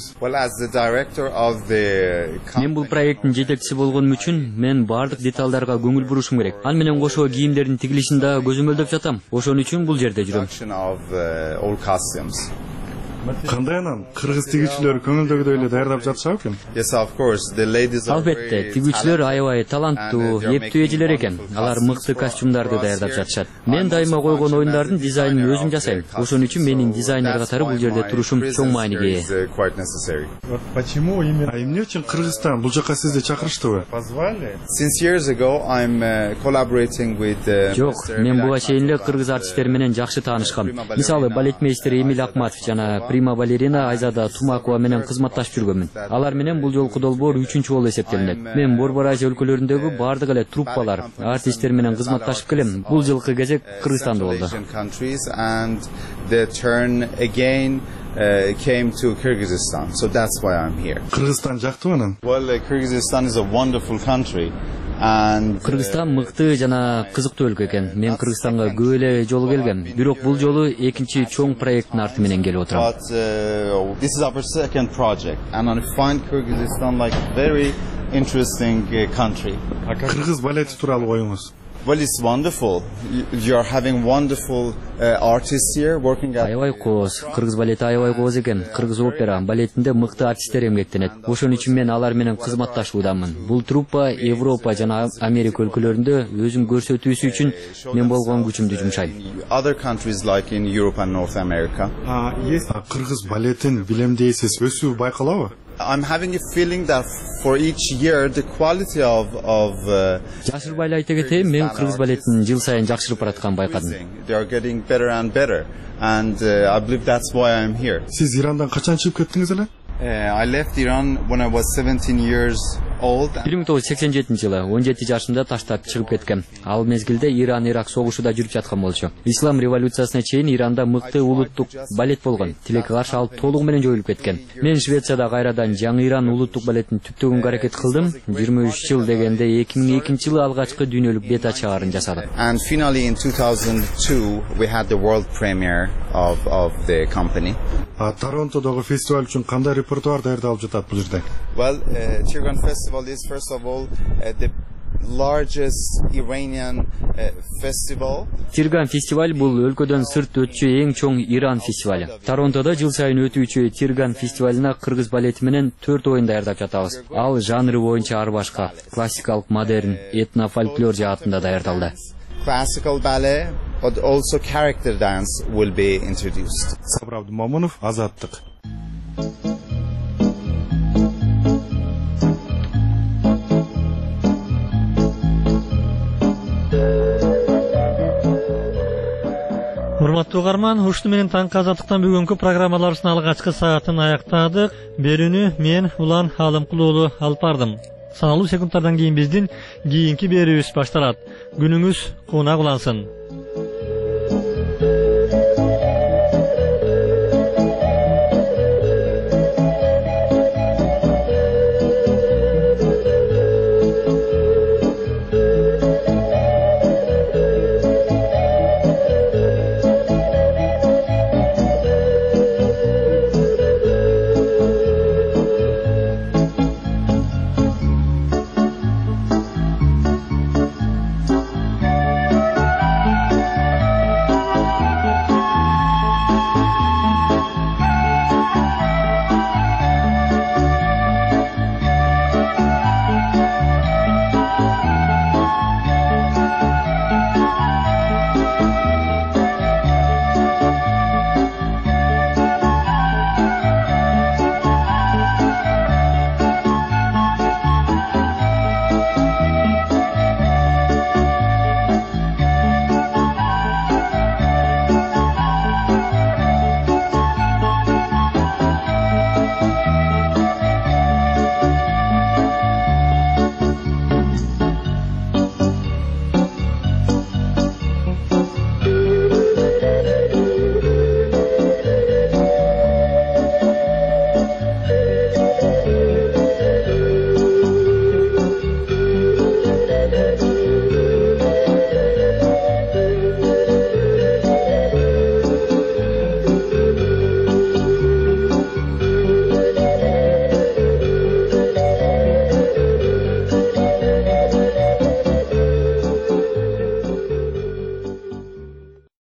Мен бул проекттин жетекчиси болгонум үчүн мен бардык деталдарга көңүл бурушум керек. Ал менен кошо кийимдердин тигилишин да көзөмөлдөп жатам. Ошон үчүн бул жерде жүрөм. Кандай анан? Кыргыз тигүүчүлөр көңүлдөгүдөй эле даярдап жатышабы экен? Албетте, тигүүчүлөр аябай таланттуу, эптүү эжелер экен. Алар мыкты костюмдарды даярдап жатышат. Мен дайыма койгон оюндардын дизайнын өзүм жасайм. Ошон үчүн менин дизайнер катары бул жерде турушум чоң мааниге ээ. Почему именно? А эмне үчүн Кыргызстан бул жака сизди чакырыштыбы? Жок, мен буга чейин эле кыргыз артисттери менен жакшы таанышкам. Мисалы, балетмейстер Эмиль Акматов жана прима балерина Айзада Тумакова менен кызматташып жүргөнмүн. Алар менен бул жолку долбоор 3-чү болуп эсептелинет. Мен Борбор Азия өлкөлөрүндөгү бардык эле труппалар, артисттер менен кызматташып келем. Бул жылкы кезек Кыргызстанда болду. Came to Kyrgyzstan, so that's why I'm here. Кыргызстан жактыбы анан? Well, Kyrgyzstan is a wonderful country. Кыргызстан мыкты жана кызыктуу өлкө экен. Мен Кыргызстанга көп эле жолу келгем. Бирок бул жолу экинчи чоң проекттин арты менен келип отурам. This is our second project, and I find Kyrgyzstan like very interesting country. Кыргыз балети тууралуу оюңуз? Well, it's wonderful. You are having wonderful artists here working at. Аябай кооз. Кыргыз балети аябай кооз экен. Кыргыз опера балетинде мыкты артисттер эмгектенет. Ошон үчүн мен алар менен кызматташуудамын. Бул труппа Европа жана Америка өлкөлөрүндө өзүн көрсөтүүсү үчүн мен болгон күчүмдү жумшайм. Other countries like in Europe and North America. Кыргыз балетин билемдейсиз, өсүү байкалабы? I'm having a feeling that for each year the quality of жашырбай айта кетейин, мен кыргыз балетин жыл сайын жакшырып баратканын байкадым. They are getting better and better, and I believe that's why I'm here. Сиз Ирандан качан чыгып кеттиңиз эле? I left Iran when I was 17 years old. 1987 жылы 17 жашымда таштап чыгып кеткем. Ал мезгилде Иран-Ирак согушуда жүрүп жаткан болчу. Ислам революциясына чейин Иранда мыкты улуттук балет болгон. Тилекке каршы ал толугу менен жоюлуп кеткен. Мен Швецияда кайрадан жаңы Иран улуттук балетин түптөгөнгө аракет кылдым. 23 жыл дегенде 2002 жылы алгачкы дүйнөлүк бет ачаарын жасадым. And finally in 2002 we had the world premiere of the company. Торонтодогу фестиваль үчүн кандай репертуар даярдалып жатат бул жерде? Well, Tirgan Festival is first of all the largest Iranian festival. Тирган фестиваль бул өлкөдөн сырт өтчү эң чоң Иран фестивалы. Торонтодо жыл сайын өтүүчү Тирган фестивалына кыргыз балети менен 4 оюн даярдап жатабыз. Ал жанры боюнча ар башка, классикалык, модерн, этно фольклор жаатында даярдалды. Classical ballet, but also character dance will be introduced. Сабыр Абдумомунов, Азаттык. Урматтуу угарман, ушуну менен таңкы Азаттыктан бүгүнкү программаларыбыздын алгачкы саатын аяктадык. Берүүнү мен Улан Алымкул уулу алып бардым. Саналуу секундтардан кийин биздин кийинки берүүбүз башталат. Күнүңүз кунак улансын.